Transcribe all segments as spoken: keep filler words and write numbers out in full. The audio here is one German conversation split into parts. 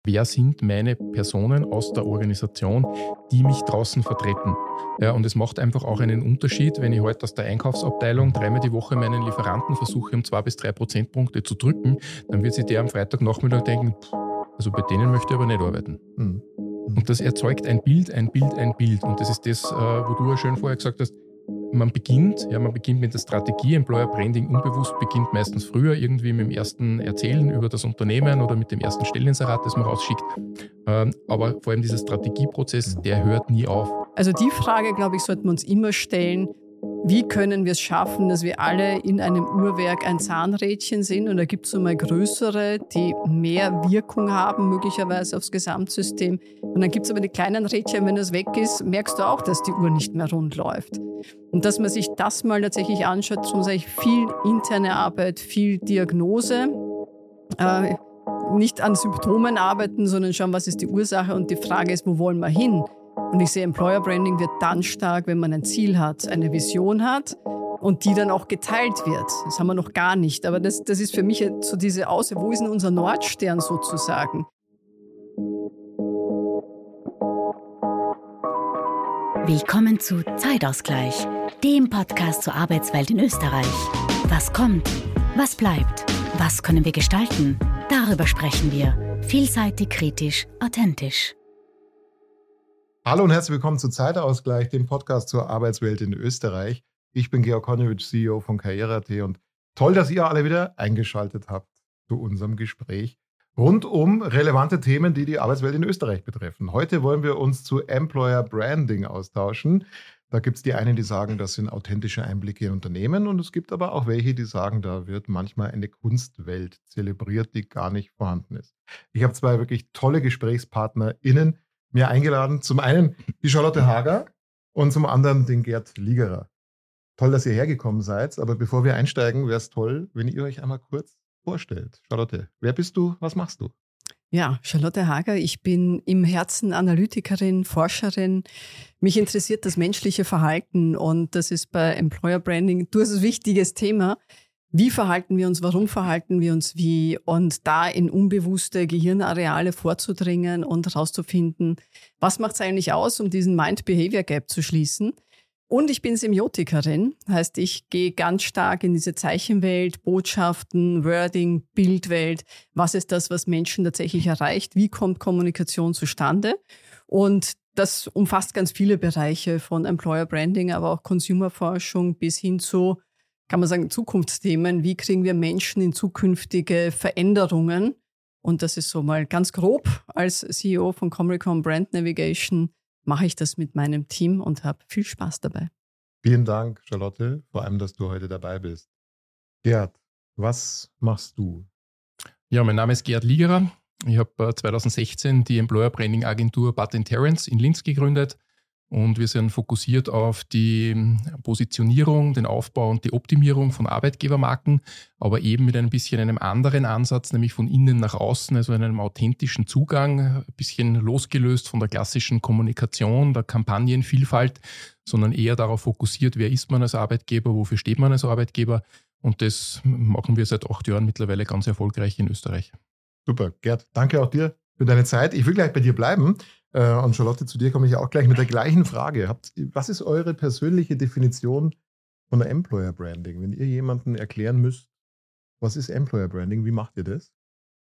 wer sind meine Personen aus der Organisation, die mich draußen vertreten. Ja, und es macht einfach auch einen Unterschied, wenn ich heute aus der Einkaufsabteilung dreimal die Woche meinen Lieferanten versuche, um zwei bis drei Prozentpunkte zu drücken, dann wird sich der am Freitagnachmittag denken, also bei denen möchte ich aber nicht arbeiten. Mhm. Und das erzeugt ein Bild, ein Bild, ein Bild. Und das ist das, wo du ja schön vorher gesagt hast, man beginnt, ja, man beginnt mit der Strategie. Employer Branding unbewusst beginnt meistens früher, irgendwie mit dem ersten Erzählen über das Unternehmen oder mit dem ersten Stelleninserat, das man rausschickt. Aber vor allem dieser Strategieprozess, der hört nie auf. Also die Frage, glaube ich, sollten wir uns immer stellen, wie können wir es schaffen, dass wir alle in einem Uhrwerk ein Zahnrädchen sind? Und da gibt es so mal größere, die mehr Wirkung haben, möglicherweise aufs Gesamtsystem. Und dann gibt es aber die kleinen Rädchen, wenn das weg ist, merkst du auch, dass die Uhr nicht mehr rund läuft. Und dass man sich das mal tatsächlich anschaut, so sage ich, viel interne Arbeit, viel Diagnose, äh, nicht an Symptomen arbeiten, sondern schauen, was ist die Ursache und die Frage ist, wo wollen wir hin? Und ich sehe, Employer Branding wird dann stark, wenn man ein Ziel hat, eine Vision hat und die dann auch geteilt wird. Das haben wir noch gar nicht. Aber das, das ist für mich so diese Aussicht, wo ist denn unser Nordstern sozusagen? Willkommen zu Zeitausgleich, dem Podcast zur Arbeitswelt in Österreich. Was kommt? Was bleibt? Was können wir gestalten? Darüber sprechen wir. Vielseitig, kritisch, authentisch. Hallo und herzlich willkommen zu Zeitausgleich, dem Podcast zur Arbeitswelt in Österreich. Ich bin Georg Konowitsch, C E O von Karriere punkt at und toll, dass ihr alle wieder eingeschaltet habt zu unserem Gespräch rund um relevante Themen, die die Arbeitswelt in Österreich betreffen. Heute wollen wir uns zu Employer Branding austauschen. Da gibt es die einen, die sagen, das sind authentische Einblicke in Unternehmen und es gibt aber auch welche, die sagen, da wird manchmal eine Kunstwelt zelebriert, die gar nicht vorhanden ist. Ich habe zwei wirklich tolle GesprächspartnerInnen mir eingeladen. Zum einen die Charlotte Hager und zum anderen den Gerd Liegerer. Toll, dass ihr hergekommen seid, aber bevor wir einsteigen, wäre es toll, wenn ihr euch einmal kurz vorstellt. Charlotte, wer bist du, was machst du? Ja, Charlotte Hager, ich bin im Herzen Analytikerin, Forscherin. Mich interessiert das menschliche Verhalten und das ist bei Employer Branding durchaus ein wichtiges Thema. Wie verhalten wir uns, warum verhalten wir uns wie und da in unbewusste Gehirnareale vorzudringen und herauszufinden, was macht es eigentlich aus, um diesen Mind-Behavior-Gap zu schließen. Und ich bin Semiotikerin, heißt ich gehe ganz stark in diese Zeichenwelt, Botschaften, Wording, Bildwelt. Was ist das, was Menschen tatsächlich erreicht? Wie kommt Kommunikation zustande? Und das umfasst ganz viele Bereiche von Employer Branding, aber auch Consumerforschung bis hin zu, kann man sagen, Zukunftsthemen. Wie kriegen wir Menschen in zukünftige Veränderungen? Und das ist so mal ganz grob. Als C E O von Comricom Brand Navigation mache ich das mit meinem Team und habe viel Spaß dabei. Vielen Dank, Charlotte, vor allem, dass du heute dabei bist. Gerd, was machst du? Ja, mein Name ist Gerd Liegerer. Ich habe zwanzig sechzehn die Employer Branding Agentur Butt and Terence in Linz gegründet. Und wir sind fokussiert auf die Positionierung, den Aufbau und die Optimierung von Arbeitgebermarken, aber eben mit ein bisschen einem anderen Ansatz, nämlich von innen nach außen, also einem authentischen Zugang, ein bisschen losgelöst von der klassischen Kommunikation, der Kampagnenvielfalt, sondern eher darauf fokussiert, wer ist man als Arbeitgeber, wofür steht man als Arbeitgeber. Und das machen wir seit acht Jahren mittlerweile ganz erfolgreich in Österreich. Super, Gerd, danke auch dir für deine Zeit. Ich will gleich bei dir bleiben. Und Charlotte, zu dir komme ich auch gleich mit der gleichen Frage. Habt, was ist eure persönliche Definition von der Employer Branding? Wenn ihr jemandem erklären müsst, was ist Employer Branding, wie macht ihr das?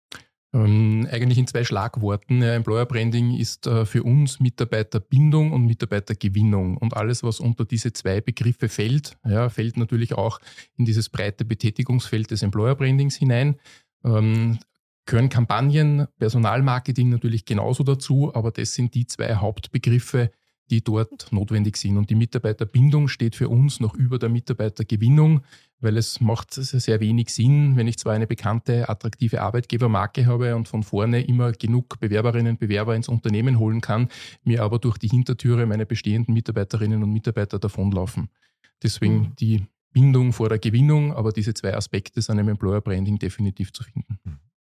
Ähm, eigentlich in zwei Schlagworten. Ja, Employer Branding ist äh, für uns Mitarbeiterbindung und Mitarbeitergewinnung. Und alles, was unter diese zwei Begriffe fällt, ja, fällt natürlich auch in dieses breite Betätigungsfeld des Employer Brandings hinein. Ähm, Gehören Kampagnen, Personalmarketing natürlich genauso dazu, aber das sind die zwei Hauptbegriffe, die dort notwendig sind. Und die Mitarbeiterbindung steht für uns noch über der Mitarbeitergewinnung, weil es macht sehr wenig Sinn, wenn ich zwar eine bekannte, attraktive Arbeitgebermarke habe und von vorne immer genug Bewerberinnen und Bewerber ins Unternehmen holen kann, mir aber durch die Hintertüre meine bestehenden Mitarbeiterinnen und Mitarbeiter davonlaufen. Deswegen mhm. die Bindung vor der Gewinnung, aber diese zwei Aspekte sind im Employer Branding definitiv zu finden.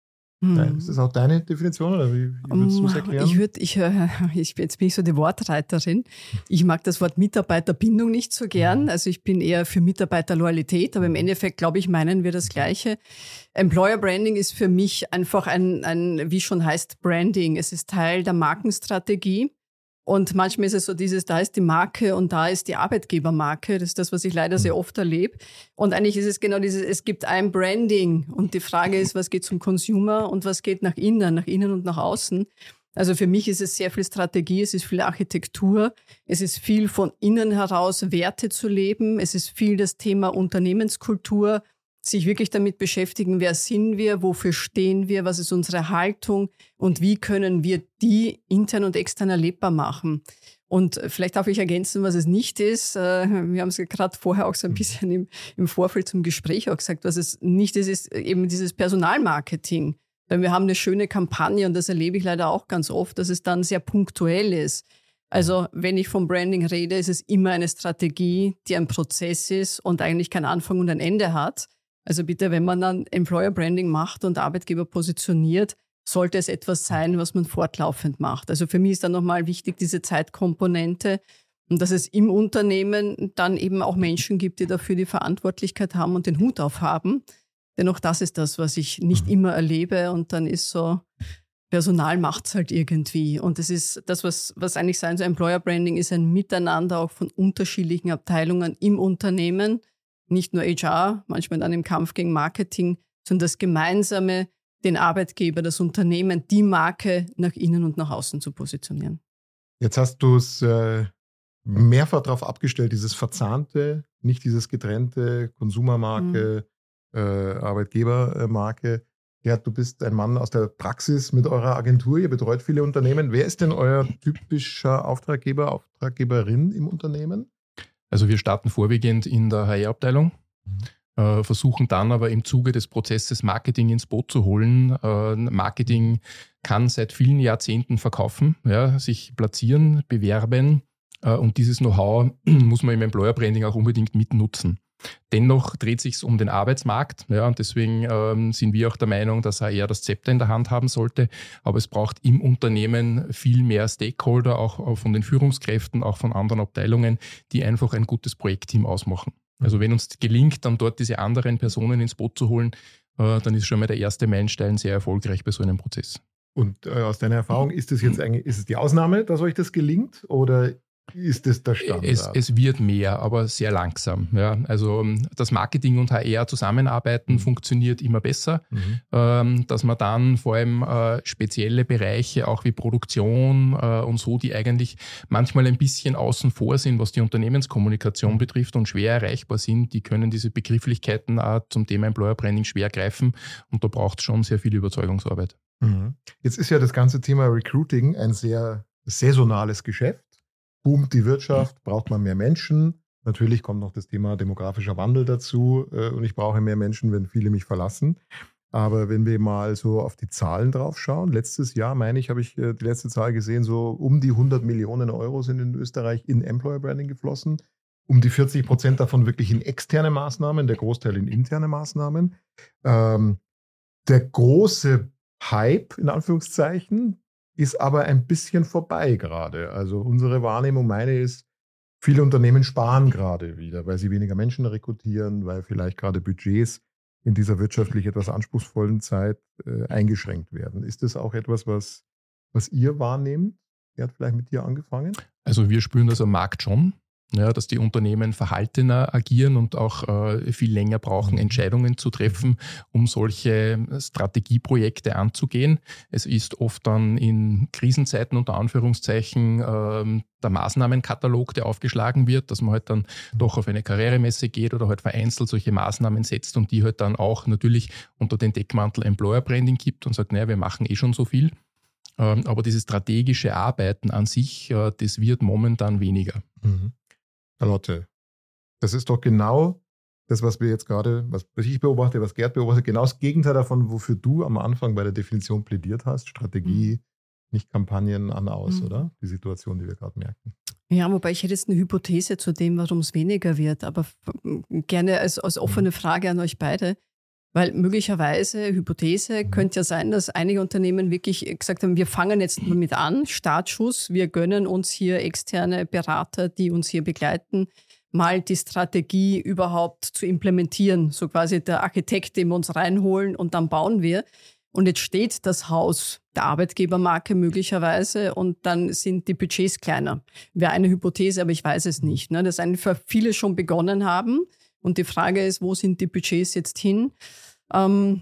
Hm. Ist das auch deine Definition oder wie, wie würdest du es erklären? Ich würde, ich, ich, jetzt bin ich so die Wortreiterin. Ich mag das Wort Mitarbeiterbindung nicht so gern. Also ich bin eher für Mitarbeiterloyalität, aber im Endeffekt, glaube ich, meinen wir das Gleiche. Employer Branding ist für mich einfach ein, ein, wie schon heißt, Branding. Es ist Teil der Markenstrategie. Und manchmal ist es so dieses, da ist die Marke und da ist die Arbeitgebermarke. Das ist das, was ich leider sehr oft erlebe. Und eigentlich ist es genau dieses, es gibt ein Branding. Und die Frage ist, was geht zum Consumer und was geht nach innen, nach innen und nach außen. Also für mich ist es sehr viel Strategie, es ist viel Architektur, es ist viel von innen heraus Werte zu leben, es ist viel das Thema Unternehmenskultur, sich wirklich damit beschäftigen, wer sind wir, wofür stehen wir, was ist unsere Haltung und wie können wir die intern und extern erlebbar machen. Und vielleicht darf ich ergänzen, was es nicht ist. Wir haben es gerade vorher auch so ein bisschen im, im Vorfeld zum Gespräch auch gesagt, was es nicht ist, ist eben dieses Personalmarketing. Weil wir haben eine schöne Kampagne und das erlebe ich leider auch ganz oft, dass es dann sehr punktuell ist. Also wenn ich vom Branding rede, ist es immer eine Strategie, die ein Prozess ist und eigentlich kein Anfang und ein Ende hat. Also bitte, wenn man dann Employer Branding macht und Arbeitgeber positioniert, sollte es etwas sein, was man fortlaufend macht. Also für mich ist dann nochmal wichtig, diese Zeitkomponente und dass es im Unternehmen dann eben auch Menschen gibt, die dafür die Verantwortlichkeit haben und den Hut aufhaben. Denn auch das ist das, was ich nicht immer erlebe und dann ist so, Personal macht's halt irgendwie. Und das ist das, was, was eigentlich sein soll. Employer Branding ist ein Miteinander auch von unterschiedlichen Abteilungen im Unternehmen. Nicht nur H R, manchmal dann im Kampf gegen Marketing, sondern das Gemeinsame, den Arbeitgeber, das Unternehmen, die Marke nach innen und nach außen zu positionieren. Jetzt hast du es äh, mehrfach darauf abgestellt, dieses Verzahnte, nicht dieses getrennte Konsumermarke, mhm. äh, Arbeitgebermarke. Gerd, du bist ein Mann aus der Praxis mit eurer Agentur, ihr betreut viele Unternehmen. Wer ist denn euer typischer Auftraggeber, Auftraggeberin im Unternehmen? Also wir starten vorwiegend in der H R-Abteilung, mhm. äh, versuchen dann aber im Zuge des Prozesses Marketing ins Boot zu holen. Äh, Marketing kann seit vielen Jahrzehnten verkaufen, ja, sich platzieren, bewerben äh, und dieses Know-how muss man im Employer Branding auch unbedingt mitnutzen. Dennoch dreht sich es um den Arbeitsmarkt, ja, und deswegen ähm, sind wir auch der Meinung, dass H R das Zepter in der Hand haben sollte. Aber es braucht im Unternehmen viel mehr Stakeholder, auch von den Führungskräften, auch von anderen Abteilungen, die einfach ein gutes Projektteam ausmachen. Also wenn uns gelingt, dann dort diese anderen Personen ins Boot zu holen, äh, dann ist schon mal der erste Meilenstein sehr erfolgreich bei so einem Prozess. Und äh, aus deiner Erfahrung, ist es jetzt eigentlich, ist es die Ausnahme, dass euch das gelingt, oder ist es der Standard? Es, es wird mehr, aber sehr langsam. Ja. Also das Marketing und H R zusammenarbeiten mhm. funktioniert immer besser, mhm. ähm, dass man dann vor allem äh, spezielle Bereiche, auch wie Produktion äh, und so, die eigentlich manchmal ein bisschen außen vor sind, was die Unternehmenskommunikation mhm. betrifft und schwer erreichbar sind, die können diese Begrifflichkeiten auch zum Thema Employer Branding schwer greifen und da braucht es schon sehr viel Überzeugungsarbeit. Mhm. Jetzt ist ja das ganze Thema Recruiting ein sehr saisonales Geschäft. Boomt die Wirtschaft, braucht man mehr Menschen. Natürlich kommt noch das Thema demografischer Wandel dazu äh, und ich brauche mehr Menschen, wenn viele mich verlassen. Aber wenn wir mal so auf die Zahlen drauf schauen, letztes Jahr, meine ich, habe ich äh, die letzte Zahl gesehen, so um die hundert Millionen Euro sind in Österreich in Employer Branding geflossen. Um die vierzig Prozent davon wirklich in externe Maßnahmen, der Großteil in interne Maßnahmen. Ähm, der große Hype, in Anführungszeichen, ist aber ein bisschen vorbei gerade. Also unsere Wahrnehmung, meine ist, viele Unternehmen sparen gerade wieder, weil sie weniger Menschen rekrutieren, weil vielleicht gerade Budgets in dieser wirtschaftlich etwas anspruchsvollen Zeit äh, eingeschränkt werden. Ist das auch etwas, was, was ihr wahrnehmt? Wer hat vielleicht mit dir angefangen? Also wir spüren das am Markt schon. Ja, dass die Unternehmen verhaltener agieren und auch äh, viel länger brauchen, Entscheidungen zu treffen, um solche Strategieprojekte anzugehen. Es ist oft dann in Krisenzeiten unter Anführungszeichen äh, der Maßnahmenkatalog, der aufgeschlagen wird, dass man halt dann doch auf eine Karrieremesse geht oder halt vereinzelt solche Maßnahmen setzt und die halt dann auch natürlich unter den Deckmantel Employer Branding gibt und sagt, naja, wir machen eh schon so viel. Ähm, aber dieses strategische Arbeiten an sich, äh, das wird momentan weniger. Mhm. Charlotte, das ist doch genau das, was wir jetzt gerade, was ich beobachte, was Gerd beobachtet, genau das Gegenteil davon, wofür du am Anfang bei der Definition plädiert hast. Strategie, mhm. nicht Kampagnen an aus, mhm. oder? Die Situation, die wir gerade merken. Ja, wobei ich hätte jetzt eine Hypothese zu dem, warum es weniger wird, aber gerne als, als offene Frage an euch beide. Weil möglicherweise, Hypothese, könnte ja sein, dass einige Unternehmen wirklich gesagt haben, wir fangen jetzt damit an, Startschuss, wir gönnen uns hier externe Berater, die uns hier begleiten, mal die Strategie überhaupt zu implementieren. So quasi der Architekt, den wir uns reinholen und dann bauen wir. Und jetzt steht das Haus der Arbeitgebermarke möglicherweise und dann sind die Budgets kleiner. Wäre eine Hypothese, aber ich weiß es nicht. Ne? Dass einfach viele schon begonnen haben und die Frage ist, wo sind die Budgets jetzt hin? Ähm,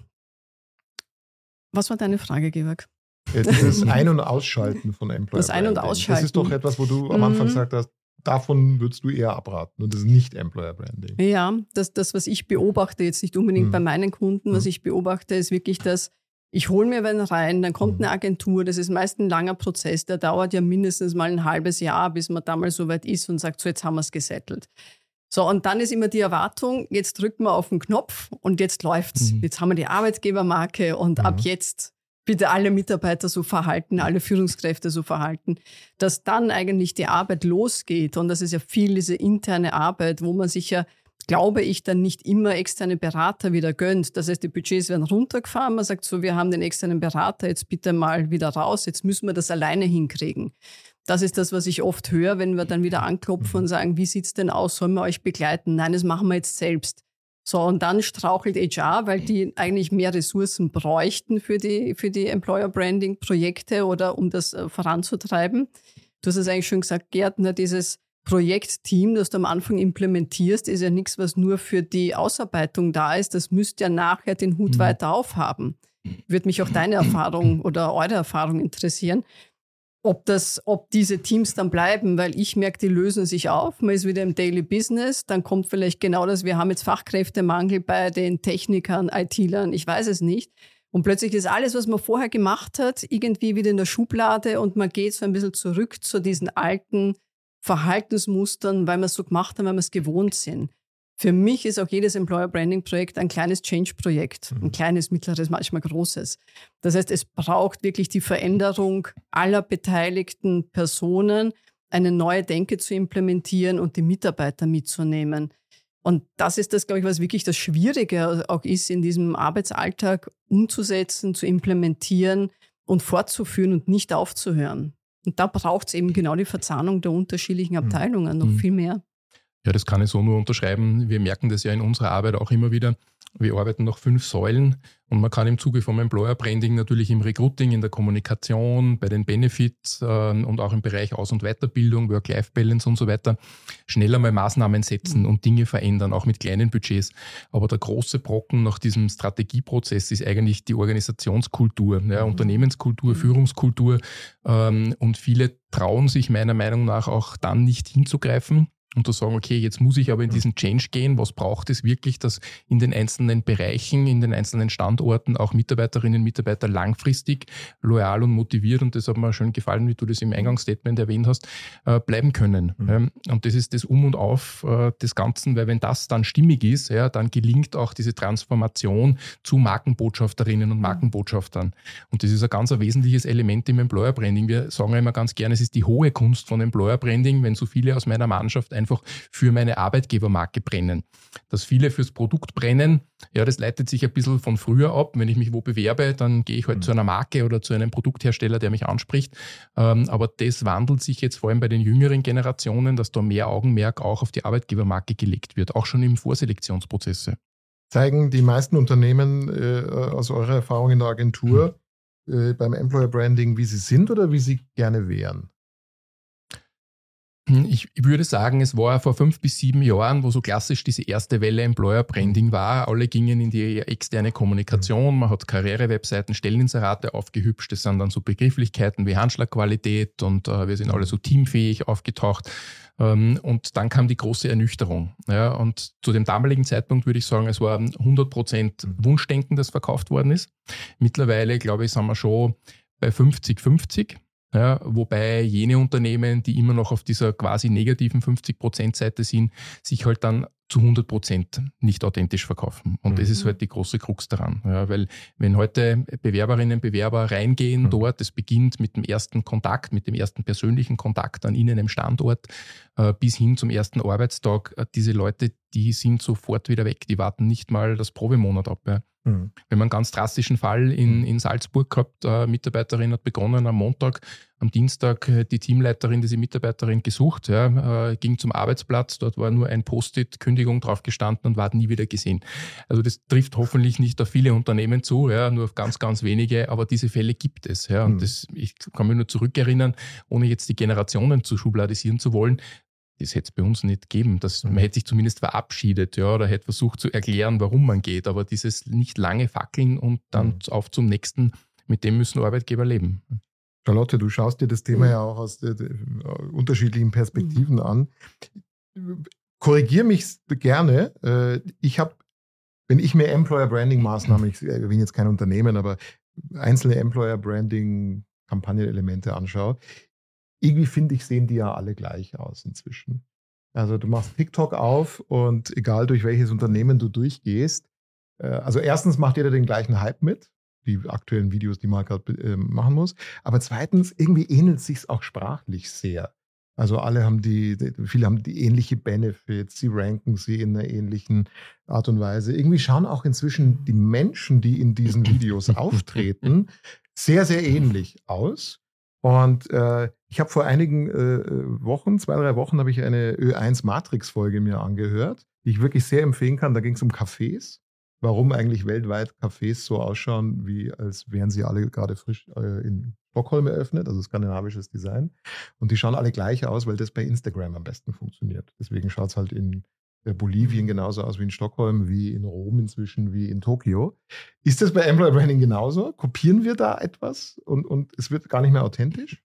was war deine Frage, Georg? Das Ein- und Ausschalten von Employer Das Ein- und Branding. Ausschalten. Das ist doch etwas, wo du am Anfang gesagt hast, davon würdest du eher abraten und das ist nicht Employer Branding. Ja, das, das, was ich beobachte, jetzt nicht unbedingt hm. bei meinen Kunden, was hm. ich beobachte, ist wirklich das, ich hole mir wen rein, dann kommt hm. eine Agentur, das ist meist ein langer Prozess, der dauert ja mindestens mal ein halbes Jahr, bis man da mal so weit ist und sagt, so jetzt haben wir es gesettelt. So, und dann ist immer die Erwartung, jetzt drücken wir auf den Knopf und jetzt läuft's. Mhm. Jetzt haben wir die Arbeitgebermarke und mhm. ab jetzt bitte alle Mitarbeiter so verhalten, alle Führungskräfte so verhalten, dass dann eigentlich die Arbeit losgeht. Und das ist ja viel diese interne Arbeit, wo man sich ja, glaube ich, dann nicht immer externe Berater wieder gönnt. Das heißt, die Budgets werden runtergefahren. Man sagt so, wir haben den externen Berater, jetzt bitte mal wieder raus, jetzt müssen wir das alleine hinkriegen. Das ist das, was ich oft höre, wenn wir dann wieder anklopfen und sagen, wie sieht's denn aus, sollen wir euch begleiten? Nein, das machen wir jetzt selbst. So, und dann strauchelt H R, weil die eigentlich mehr Ressourcen bräuchten für die, für die Employer Branding Projekte oder um das äh, voranzutreiben. Du hast es eigentlich schon gesagt, Gerd, ne, dieses Projektteam, das du am Anfang implementierst, ist ja nichts, was nur für die Ausarbeitung da ist. Das müsste ja nachher den Hut mhm. weiter aufhaben. Würde mich auch deine Erfahrung oder eure Erfahrung interessieren. Ob, das, ob diese Teams dann bleiben, weil ich merke, die lösen sich auf, man ist wieder im Daily Business, dann kommt vielleicht genau das, wir haben jetzt Fachkräftemangel bei den Technikern, I T-Lern, ich weiß es nicht. Und plötzlich ist alles, was man vorher gemacht hat, irgendwie wieder in der Schublade und man geht so ein bisschen zurück zu diesen alten Verhaltensmustern, weil wir es so gemacht haben, weil wir es gewohnt sind. Für mich ist auch jedes Employer Branding Projekt ein kleines Change-Projekt. Ein kleines, mittleres, manchmal großes. Das heißt, es braucht wirklich die Veränderung aller beteiligten Personen, eine neue Denke zu implementieren und die Mitarbeiter mitzunehmen. Und das ist das, glaube ich, was wirklich das Schwierige auch ist, in diesem Arbeitsalltag umzusetzen, zu implementieren und fortzuführen und nicht aufzuhören. Und da braucht es eben genau die Verzahnung der unterschiedlichen Abteilungen noch mhm. viel mehr. Ja, das kann ich so nur unterschreiben. Wir merken das ja in unserer Arbeit auch immer wieder. Wir arbeiten nach fünf Säulen und man kann im Zuge vom Employer Branding natürlich im Recruiting, in der Kommunikation, bei den Benefits äh, und auch im Bereich Aus- und Weiterbildung, Work-Life-Balance und so weiter schneller mal Maßnahmen setzen mhm. und Dinge verändern, auch mit kleinen Budgets. Aber der große Brocken nach diesem Strategieprozess ist eigentlich die Organisationskultur, ja, mhm. Unternehmenskultur, mhm. Führungskultur ähm, und viele trauen sich meiner Meinung nach auch dann nicht hinzugreifen. Und zu sagen, okay, jetzt muss ich aber in diesen Change gehen. Was braucht es wirklich, dass in den einzelnen Bereichen, in den einzelnen Standorten auch Mitarbeiterinnen und Mitarbeiter langfristig loyal und motiviert, und das hat mir schön gefallen, wie du das im Eingangsstatement erwähnt hast, äh, bleiben können. Mhm. Und das ist das Um und Auf äh, des Ganzen, weil wenn das dann stimmig ist, ja, dann gelingt auch diese Transformation zu Markenbotschafterinnen und Markenbotschaftern. Und das ist ein ganz ein wesentliches Element im Employer Branding. Wir sagen ja immer ganz gerne, es ist die hohe Kunst von Employer Branding, wenn so viele aus meiner Mannschaft einfach für meine Arbeitgebermarke brennen. Dass viele fürs Produkt brennen, ja, das leitet sich ein bisschen von früher ab. Wenn ich mich wo bewerbe, dann gehe ich halt mhm. zu einer Marke oder zu einem Produkthersteller, der mich anspricht. Ähm, aber das wandelt sich jetzt vor allem bei den jüngeren Generationen, dass da mehr Augenmerk auch auf die Arbeitgebermarke gelegt wird, auch schon im Vorselektionsprozesse. Zeigen die meisten Unternehmen äh, aus eurer Erfahrung in der Agentur mhm. äh, beim Employer Branding, wie sie sind oder wie sie gerne wären? Ich würde sagen, es war vor fünf bis sieben Jahren, wo so klassisch diese erste Welle Employer Branding war. Alle gingen in die externe Kommunikation. Man hat Karriere-Webseiten, Stelleninserate aufgehübscht. Das sind dann so Begrifflichkeiten wie Handschlagqualität und äh, wir sind alle so teamfähig aufgetaucht. Ähm, und dann kam die große Ernüchterung. Ja, und zu dem damaligen Zeitpunkt würde ich sagen, es war hundert Prozent Wunschdenken, das verkauft worden ist. Mittlerweile, glaube ich, sind wir schon bei fünfzig fünfzig. Ja, wobei jene Unternehmen, die immer noch auf dieser quasi negativen fünfzig Prozent Seite sind, sich halt dann zu hundert Prozent nicht authentisch verkaufen. Und mhm. das ist halt die große Krux daran. Ja, weil wenn heute Bewerberinnen und Bewerber reingehen mhm. dort, das beginnt mit dem ersten Kontakt, mit dem ersten persönlichen Kontakt an ihnen im Standort äh, bis hin zum ersten Arbeitstag, äh, diese Leute, die sind sofort wieder weg. Die warten nicht mal das Probemonat ab. Ja. Mhm. Wir haben einen ganz drastischen Fall in, in Salzburg gehabt. Eine Mitarbeiterin hat begonnen am Montag, am Dienstag die Teamleiterin, diese Mitarbeiterin gesucht, ja, äh, ging zum Arbeitsplatz, dort war nur ein Post-it, Kündigung drauf gestanden und war nie wieder gesehen. Also das trifft hoffentlich nicht auf viele Unternehmen zu, ja, nur auf ganz, ganz wenige, aber diese Fälle gibt es. Ja, und mhm. das, ich kann mich nur zurückerinnern, ohne jetzt die Generationen zu schubladisieren zu wollen, das hätte es bei uns nicht gegeben. Das, man hätte sich zumindest verabschiedet, ja, oder hätte versucht zu erklären, warum man geht. Aber dieses nicht lange fackeln und dann mhm. auf zum nächsten, mit dem müssen Arbeitgeber leben. Charlotte, du schaust dir das Thema mhm. ja auch aus der, der, unterschiedlichen Perspektiven mhm. an. Korrigier mich gerne. Ich habe, wenn ich mir Employer Branding Maßnahmen, ich erwähne jetzt kein Unternehmen, aber einzelne Employer Branding Kampagnenelemente anschaue, irgendwie finde ich, sehen die ja alle gleich aus inzwischen. Also du machst TikTok auf und egal durch welches Unternehmen du durchgehst, äh, also erstens macht jeder den gleichen Hype mit, die aktuellen Videos, die man gerade äh, machen muss. Aber zweitens, irgendwie ähnelt es sich auch sprachlich sehr. Also alle haben die, die, viele haben die ähnliche Benefits, sie ranken sie in einer ähnlichen Art und Weise. Irgendwie schauen auch inzwischen die Menschen, die in diesen Videos auftreten, sehr, sehr ähnlich aus. Und äh, ich habe vor einigen äh, Wochen, zwei, drei Wochen, habe ich eine Ö eins Matrix-Folge mir angehört, die ich wirklich sehr empfehlen kann. Da ging es um Cafés. Warum eigentlich weltweit Cafés so ausschauen, wie als wären sie alle gerade frisch äh, in Stockholm eröffnet, also skandinavisches Design. Und die schauen alle gleich aus, weil das bei Instagram am besten funktioniert. Deswegen schaut es halt in Bolivien genauso aus wie in Stockholm, wie in Rom inzwischen, wie in Tokio. Ist das bei Employer Branding genauso? Kopieren wir da etwas und, und es wird gar nicht mehr authentisch?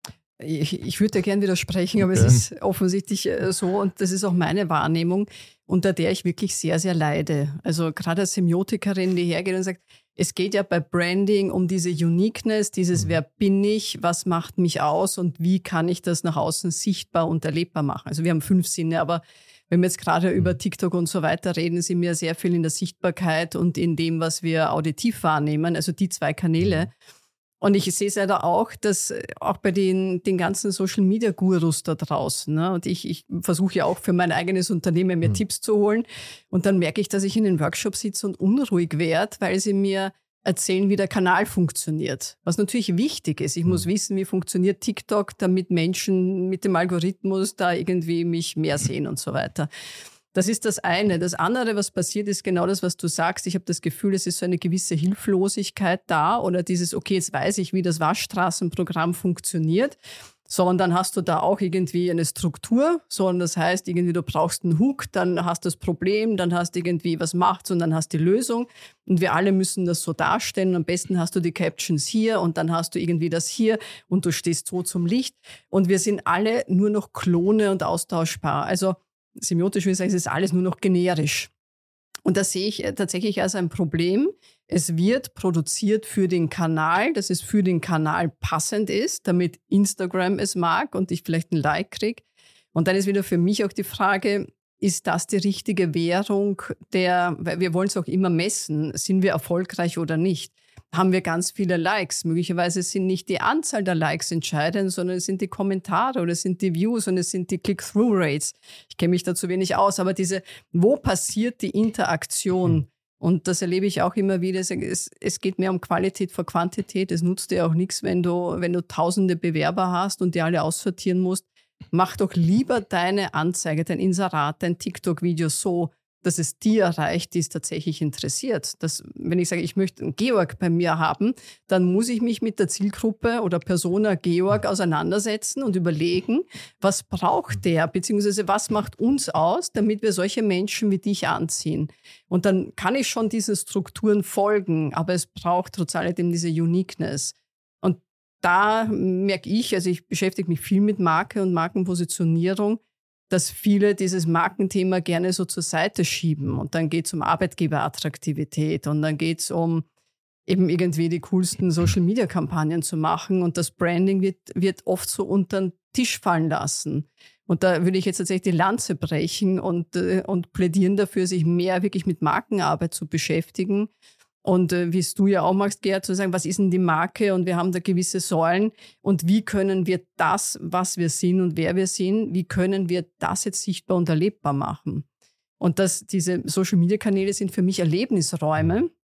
Ich, ich würde ja gern widersprechen, aber Okay. es ist offensichtlich so und das ist auch meine Wahrnehmung, unter der ich wirklich sehr, sehr leide. Also gerade als Semiotikerin, die hergeht und sagt, es geht ja bei Branding um diese Uniqueness, dieses wer bin ich, was macht mich aus und wie kann ich das nach außen sichtbar und erlebbar machen. Also wir haben fünf Sinne, aber wenn wir jetzt gerade über TikTok und so weiter reden, sind wir sehr viel in der Sichtbarkeit und in dem, was wir auditiv wahrnehmen, also die zwei Kanäle. Und ich sehe es leider auch, dass auch bei den, den ganzen Social-Media-Gurus da draußen, ne, und ich, ich versuche ja auch für mein eigenes Unternehmen mir mhm. Tipps zu holen und dann merke ich, dass ich in den Workshops sitze und unruhig werde, weil sie mir erzählen, wie der Kanal funktioniert. Was natürlich wichtig ist. Ich mhm. muss wissen, wie funktioniert TikTok, damit Menschen mit dem Algorithmus da irgendwie mich mehr sehen und so weiter. Das ist das eine. Das andere, was passiert, ist genau das, was du sagst. Ich habe das Gefühl, es ist so eine gewisse Hilflosigkeit da oder dieses, okay, jetzt weiß ich, wie das Waschstraßenprogramm funktioniert. So, und dann hast du da auch irgendwie eine Struktur. So, und das heißt, irgendwie du brauchst einen Hook, dann hast du das Problem, dann hast du irgendwie was macht's und dann hast du die Lösung. Und wir alle müssen das so darstellen. Am besten hast du die Captions hier und dann hast du irgendwie das hier und du stehst so zum Licht. Und wir sind alle nur noch Klone und austauschbar. Also semiotisch würde ich sagen, es ist alles nur noch generisch. Und das sehe ich tatsächlich als ein Problem. Es wird produziert für den Kanal, dass es für den Kanal passend ist, damit Instagram es mag und ich vielleicht ein Like kriege. Und dann ist wieder für mich auch die Frage, ist das die richtige Währung der, weil wir wollen es auch immer messen, sind wir erfolgreich oder nicht? Haben wir ganz viele Likes? Möglicherweise sind nicht die Anzahl der Likes entscheidend, sondern es sind die Kommentare oder es sind die Views und es sind die Click-Through-Rates. Ich kenne mich dazu wenig aus, aber diese, wo passiert die Interaktion? Und das erlebe ich auch immer wieder. Es, es geht mehr um Qualität vor Quantität. Es nutzt dir auch nichts, wenn du, wenn du tausende Bewerber hast und die alle aussortieren musst. Mach doch lieber deine Anzeige, dein Inserat, dein TikTok-Video so, dass es die erreicht, die es tatsächlich interessiert. Das, wenn ich sage, ich möchte einen Georg bei mir haben, dann muss ich mich mit der Zielgruppe oder Persona Georg auseinandersetzen und überlegen, was braucht der, beziehungsweise was macht uns aus, damit wir solche Menschen wie dich anziehen. Und dann kann ich schon diesen Strukturen folgen, aber es braucht trotz alledem diese Uniqueness. Und da merke ich, also ich beschäftige mich viel mit Marke und Markenpositionierung, dass viele dieses Markenthema gerne so zur Seite schieben. Und dann geht es um Arbeitgeberattraktivität und dann geht es um eben irgendwie die coolsten Social-Media-Kampagnen zu machen. Und das Branding wird, wird oft so unter den Tisch fallen lassen. Und da würde ich jetzt tatsächlich die Lanze brechen und, äh, und plädieren dafür, sich mehr wirklich mit Markenarbeit zu beschäftigen. Und äh, wie es du ja auch machst, Gerd, zu sagen, was ist denn die Marke? Und wir haben da gewisse Säulen. Und wie können wir das, was wir sind und wer wir sind, wie können wir das jetzt sichtbar und erlebbar machen? Und das, diese Social-Media-Kanäle sind für mich Erlebnisräume.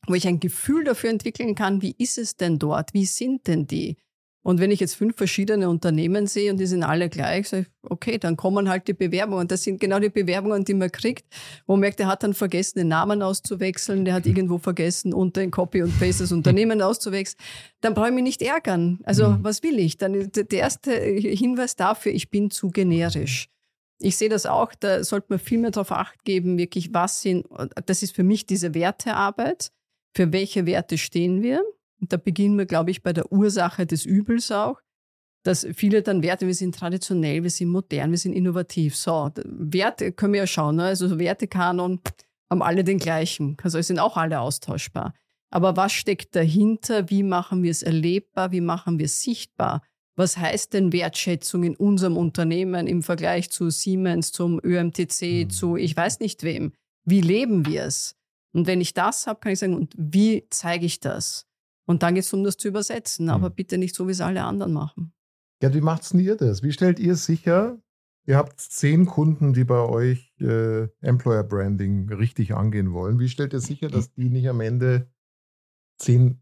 wo ich ein Gefühl dafür entwickeln kann, wie ist es denn dort, wie sind denn die? Und wenn ich jetzt fünf verschiedene Unternehmen sehe und die sind alle gleich, sage ich, okay, dann kommen halt die Bewerbungen. Das sind genau die Bewerbungen, die man kriegt, wo man merkt, der hat dann vergessen, den Namen auszuwechseln, der hat irgendwo vergessen, unter den Copy und Paste das Unternehmen auszuwechseln. Dann brauche ich mich nicht ärgern. Also mhm. was will ich? Dann der erste Hinweis dafür, ich bin zu generisch. Ich sehe das auch, da sollte man viel mehr darauf Acht geben, wirklich was sind, das ist für mich diese Wertearbeit. Für welche Werte stehen wir? Und da beginnen wir, glaube ich, bei der Ursache des Übels auch, dass viele dann Werte, wir sind traditionell, wir sind modern, wir sind innovativ. So, Werte können wir ja schauen, ne? Also Wertekanon haben alle den gleichen, also es sind auch alle austauschbar. Aber was steckt dahinter? Wie machen wir es erlebbar? Wie machen wir es sichtbar? Was heißt denn Wertschätzung in unserem Unternehmen im Vergleich zu Siemens, zum Ö M T C, mhm. zu ich weiß nicht wem? Wie leben wir es? Und wenn ich das habe, kann ich sagen, und wie zeige ich das? Und dann geht es um das zu übersetzen, aber mhm. bitte nicht so, wie es alle anderen machen. Ja, wie macht's denn ihr das? Wie stellt ihr sicher, ihr habt zehn Kunden, die bei euch äh, Employer Branding richtig angehen wollen. Wie stellt ihr sicher, dass die nicht am Ende zehn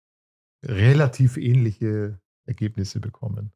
relativ ähnliche Ergebnisse bekommen?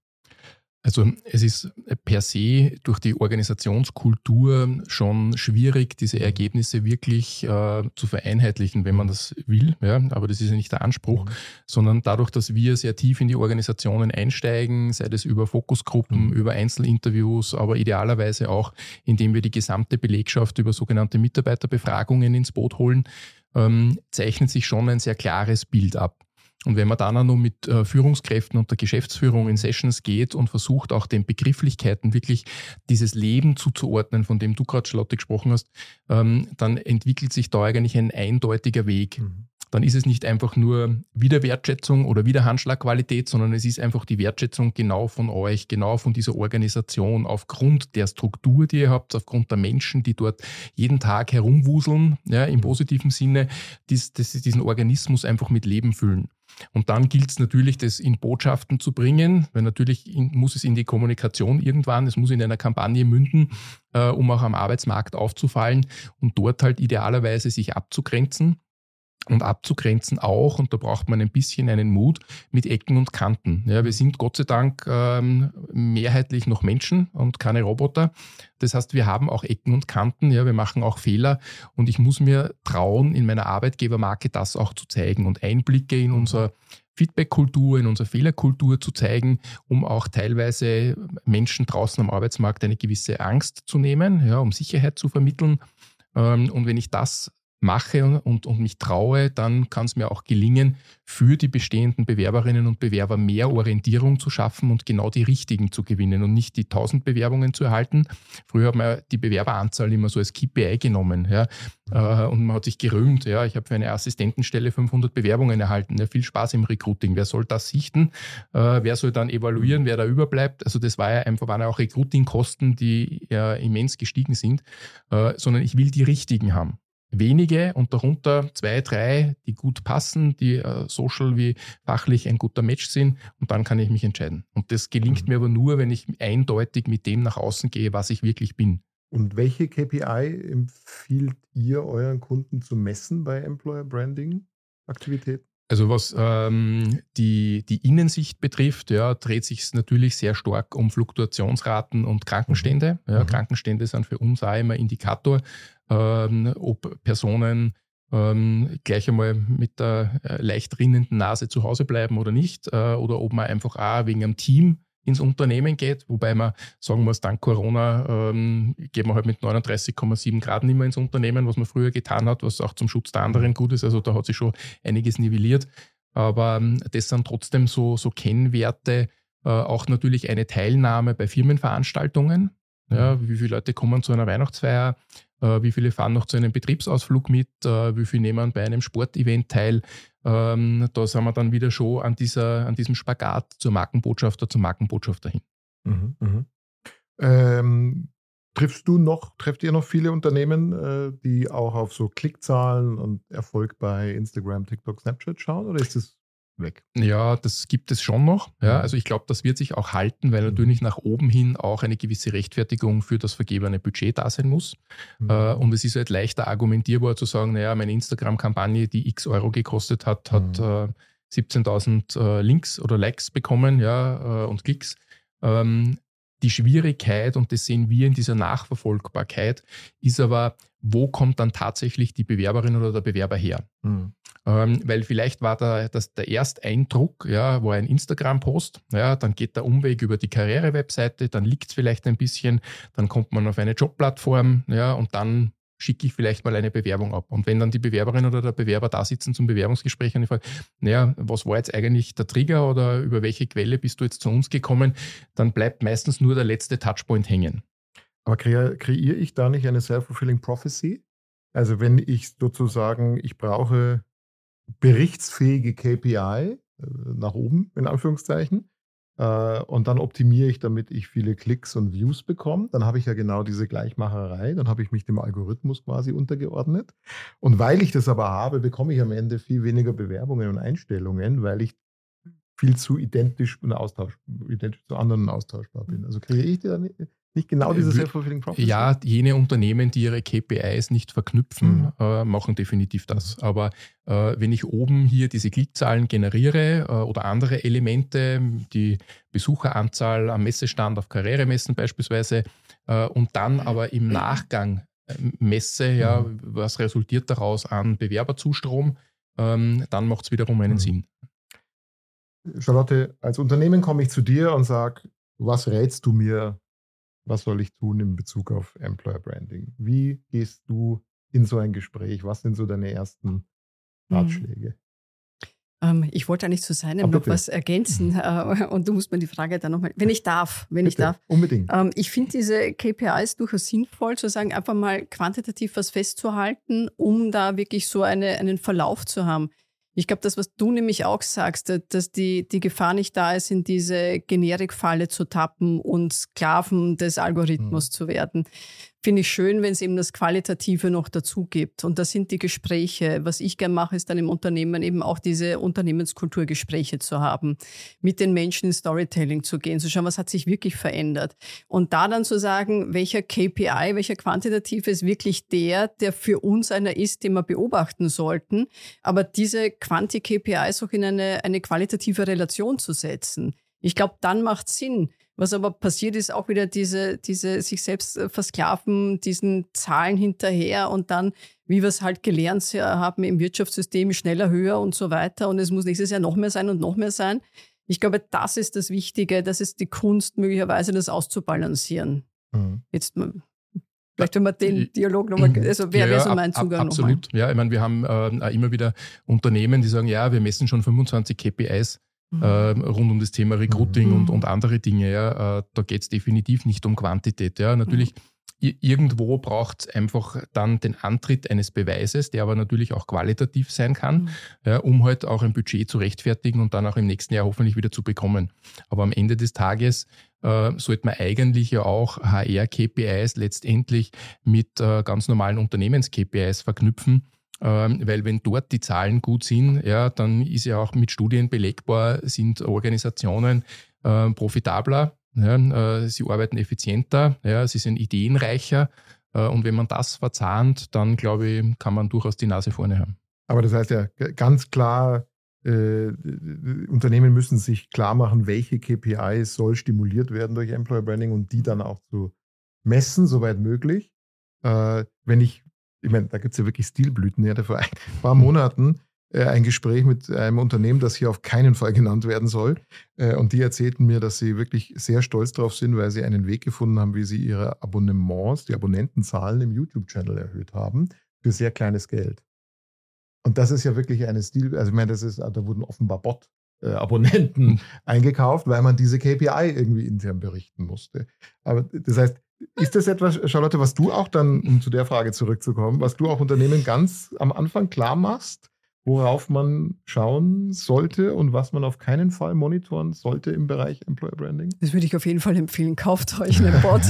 Also es ist per se durch die Organisationskultur schon schwierig, diese Ergebnisse wirklich äh, zu vereinheitlichen, wenn man das will. Ja, aber das ist ja nicht der Anspruch, mhm. sondern dadurch, dass wir sehr tief in die Organisationen einsteigen, sei das über Fokusgruppen, mhm. über Einzelinterviews, aber idealerweise auch, indem wir die gesamte Belegschaft über sogenannte Mitarbeiterbefragungen ins Boot holen, ähm, zeichnet sich schon ein sehr klares Bild ab. Und wenn man dann auch noch mit äh, Führungskräften und der Geschäftsführung in Sessions geht und versucht auch den Begrifflichkeiten wirklich dieses Leben zuzuordnen, von dem du gerade, Charlotte, gesprochen hast, ähm, dann entwickelt sich da eigentlich ein eindeutiger Weg. Mhm. Dann ist es nicht einfach nur Wiederwertschätzung oder Wiederhandschlagqualität, sondern es ist einfach die Wertschätzung genau von euch, genau von dieser Organisation, aufgrund der Struktur, die ihr habt, aufgrund der Menschen, die dort jeden Tag herumwuseln, ja, im positiven Sinne, dies, das, diesen Organismus einfach mit Leben füllen. Und dann gilt es natürlich, das in Botschaften zu bringen, weil natürlich in, muss es in die Kommunikation irgendwann, es muss in einer Kampagne münden, äh, um auch am Arbeitsmarkt aufzufallen und dort halt idealerweise sich abzugrenzen. Und abzugrenzen auch, und da braucht man ein bisschen einen Mut, mit Ecken und Kanten. Ja, wir sind Gott sei Dank ähm, mehrheitlich noch Menschen und keine Roboter. Das heißt, wir haben auch Ecken und Kanten, ja, wir machen auch Fehler und ich muss mir trauen, in meiner Arbeitgebermarke das auch zu zeigen und Einblicke in unsere Feedback-Kultur, in unsere Fehlerkultur zu zeigen, um auch teilweise Menschen draußen am Arbeitsmarkt eine gewisse Angst zu nehmen, ja, um Sicherheit zu vermitteln. Ähm, und wenn ich das mache und, und mich traue, dann kann es mir auch gelingen, für die bestehenden Bewerberinnen und Bewerber mehr Orientierung zu schaffen und genau die richtigen zu gewinnen und nicht die tausend Bewerbungen zu erhalten. Früher hat man die Bewerberanzahl immer so als K P I genommen, ja, äh, und man hat sich gerühmt, ja, ich habe für eine Assistentenstelle fünfhundert Bewerbungen erhalten. Ja, viel Spaß im Recruiting. Wer soll das sichten? Äh, wer soll dann evaluieren, wer da überbleibt? Also das war ja einfach, waren ja auch Recruiting-Kosten, die ja immens gestiegen sind, äh, sondern ich will die richtigen haben. Wenige und darunter zwei, drei, die gut passen, die äh, social wie fachlich ein guter Match sind und dann kann ich mich entscheiden. Und das gelingt mhm. mir aber nur, wenn ich eindeutig mit dem nach außen gehe, was ich wirklich bin. Und welche K P I empfiehlt ihr euren Kunden zu messen bei Employer Branding Aktivitäten? Also was ähm, die, die Innensicht betrifft, ja, dreht sich es natürlich sehr stark um Fluktuationsraten und Krankenstände. Ja, mhm. Krankenstände sind für uns auch immer Indikator, ähm, ob Personen ähm, gleich einmal mit der äh, leicht rinnenden Nase zu Hause bleiben oder nicht, äh, oder ob man einfach auch wegen einem Team ins Unternehmen geht, wobei man sagen muss, dank Corona ähm, geht man halt mit neununddreißig Komma sieben Grad nicht mehr ins Unternehmen, was man früher getan hat, was auch zum Schutz der anderen gut ist. Also da hat sich schon einiges nivelliert. Aber ähm, das sind trotzdem so, so Kennwerte, äh, auch natürlich eine Teilnahme bei Firmenveranstaltungen. Ja, wie viele Leute kommen zu einer Weihnachtsfeier, äh, wie viele fahren noch zu einem Betriebsausflug mit, äh, wie viele nehmen bei einem Sportevent teil. Ähm, da sind wir dann wieder schon an, dieser, an diesem Spagat zur Markenbotschafter, zum Markenbotschafter hin. Mhm, mhm. Ähm, triffst du noch, trefft ihr noch viele Unternehmen, äh, die auch auf so Klickzahlen und Erfolg bei Instagram, TikTok, Snapchat schauen? Oder ist das weg. Ja, das gibt es schon noch. Ja, also ich glaube, das wird sich auch halten, weil natürlich nach oben hin auch eine gewisse Rechtfertigung für das vergebene Budget da sein muss. Mhm. Äh, und es ist halt leichter argumentierbar zu sagen, naja, meine Instagram-Kampagne, die x Euro gekostet hat, hat mhm. äh, siebzehntausend äh, Links oder Likes bekommen, ja, äh, und Klicks. Ähm, die Schwierigkeit, und das sehen wir in dieser Nachverfolgbarkeit, ist aber, wo kommt dann tatsächlich die Bewerberin oder der Bewerber her? Mhm. Ähm, weil vielleicht war da das, der Ersteindruck, ja, war ein Instagram-Post, ja, dann geht der Umweg über die Karriere-Webseite, dann liegt es vielleicht ein bisschen, dann kommt man auf eine Jobplattform, ja, und dann schicke ich vielleicht mal eine Bewerbung ab. Und wenn dann die Bewerberin oder der Bewerber da sitzen zum Bewerbungsgespräch und ich frage, naja, was war jetzt eigentlich der Trigger oder über welche Quelle bist du jetzt zu uns gekommen, dann bleibt meistens nur der letzte Touchpoint hängen. Aber kre- kreiere ich da nicht eine self-fulfilling prophecy? Also wenn ich sozusagen, ich brauche berichtsfähige K P I, äh, nach oben in Anführungszeichen, äh, und dann optimiere ich, damit ich viele Klicks und Views bekomme, dann habe ich ja genau diese Gleichmacherei, dann habe ich mich dem Algorithmus quasi untergeordnet. Und weil ich das aber habe, bekomme ich am Ende viel weniger Bewerbungen und Einstellungen, weil ich viel zu identisch und austausch, identisch zu anderen austauschbar bin. Also kreiere ich da nicht, nicht genau diese self-fulfilling prophecy? Ja, jene Unternehmen, die ihre K P Is nicht verknüpfen, mhm. äh, machen definitiv das. Aber äh, wenn ich oben hier diese Klickzahlen generiere äh, oder andere Elemente, die Besucheranzahl am Messestand auf Karrieremessen beispielsweise, äh, und dann aber im Nachgang äh, messe, ja, mhm. was resultiert daraus an Bewerberzustrom, ähm, dann macht es wiederum einen mhm. Sinn. Charlotte, als Unternehmen komme ich zu dir und sage, was rätst du mir, was soll ich tun in Bezug auf Employer Branding? Wie gehst du in so ein Gespräch? Was sind so deine ersten Ratschläge? Ähm, ich wollte eigentlich zu seinem ah, noch was ergänzen äh, und du musst mir die Frage dann nochmal, wenn ich darf, wenn bitte, ich darf. Unbedingt. Ähm, ich finde diese K P Is durchaus sinnvoll, zu sagen, einfach mal quantitativ was festzuhalten, um da wirklich so eine, einen Verlauf zu haben. Ich glaube, das, was du nämlich auch sagst, dass die, die Gefahr nicht da ist, in diese Generikfalle zu tappen und Sklaven des Algorithmus mhm. zu werden. Finde ich schön, wenn es eben das Qualitative noch dazu gibt. Und das sind die Gespräche. Was ich gerne mache, ist dann im Unternehmen eben auch diese Unternehmenskulturgespräche zu haben, mit den Menschen in Storytelling zu gehen, zu schauen, was hat sich wirklich verändert. Und da dann zu sagen, welcher K P I, welcher quantitative ist wirklich der, der für uns einer ist, den wir beobachten sollten. Aber diese Quanti-K P Is auch in eine, eine qualitative Relation zu setzen. Ich glaube, dann macht es Sinn. Was aber passiert, ist auch wieder diese, diese sich selbst versklaven, diesen Zahlen hinterher und dann, wie wir es halt gelernt haben im Wirtschaftssystem, schneller, höher und so weiter. Und es muss nächstes Jahr noch mehr sein und noch mehr sein. Ich glaube, das ist das Wichtige. Das ist die Kunst, möglicherweise das auszubalancieren. Mhm. Jetzt vielleicht, wenn wir den Dialog nochmal, also wer wäre ja, so mein Zugang ab, Absolut. Noch mal? Ja, ich meine, wir haben äh, immer wieder Unternehmen, die sagen, ja, wir messen schon fünfundzwanzig K P Is. Mhm. Äh, rund um das Thema Recruiting mhm. und, und andere Dinge. Ja. Äh, da geht es definitiv nicht um Quantität. Ja. Natürlich, mhm. irgendwo braucht es einfach dann den Antritt eines Beweises, der aber natürlich auch qualitativ sein kann, mhm. ja, um halt auch ein Budget zu rechtfertigen und dann auch im nächsten Jahr hoffentlich wieder zu bekommen. Aber am Ende des Tages äh, sollte man eigentlich ja auch H R-K P Is letztendlich mit äh, ganz normalen Unternehmens-K P Is verknüpfen. Ähm, weil wenn dort die Zahlen gut sind, ja, dann ist ja auch mit Studien belegbar, sind Organisationen äh, profitabler, ja, äh, sie arbeiten effizienter, ja, sie sind ideenreicher äh, und wenn man das verzahnt, dann glaube ich, kann man durchaus die Nase vorne haben. Aber das heißt ja ganz klar, äh, Unternehmen müssen sich klar machen, welche K P Is soll stimuliert werden durch Employer Branding und die dann auch zu messen, soweit möglich. Äh, wenn ich Ich meine, da gibt es ja wirklich Stilblüten. Ich hatte vor ein paar Monaten äh, ein Gespräch mit einem Unternehmen, das hier auf keinen Fall genannt werden soll. Äh, und die erzählten mir, dass sie wirklich sehr stolz drauf sind, weil sie einen Weg gefunden haben, wie sie ihre Abonnements, die Abonnentenzahlen im YouTube-Channel erhöht haben, für sehr kleines Geld. Und das ist ja wirklich eine Stil, also ich meine, das ist, da wurden offenbar Bot-Abonnenten äh, mhm. eingekauft, weil man diese K P I irgendwie intern berichten musste. Aber das heißt, ist das etwas, Charlotte, was du auch dann, um zu der Frage zurückzukommen, was du auch Unternehmen ganz am Anfang klar machst, worauf man schauen sollte und was man auf keinen Fall monitoren sollte im Bereich Employer Branding? Das würde ich auf jeden Fall empfehlen. Kauft euch einen Bot,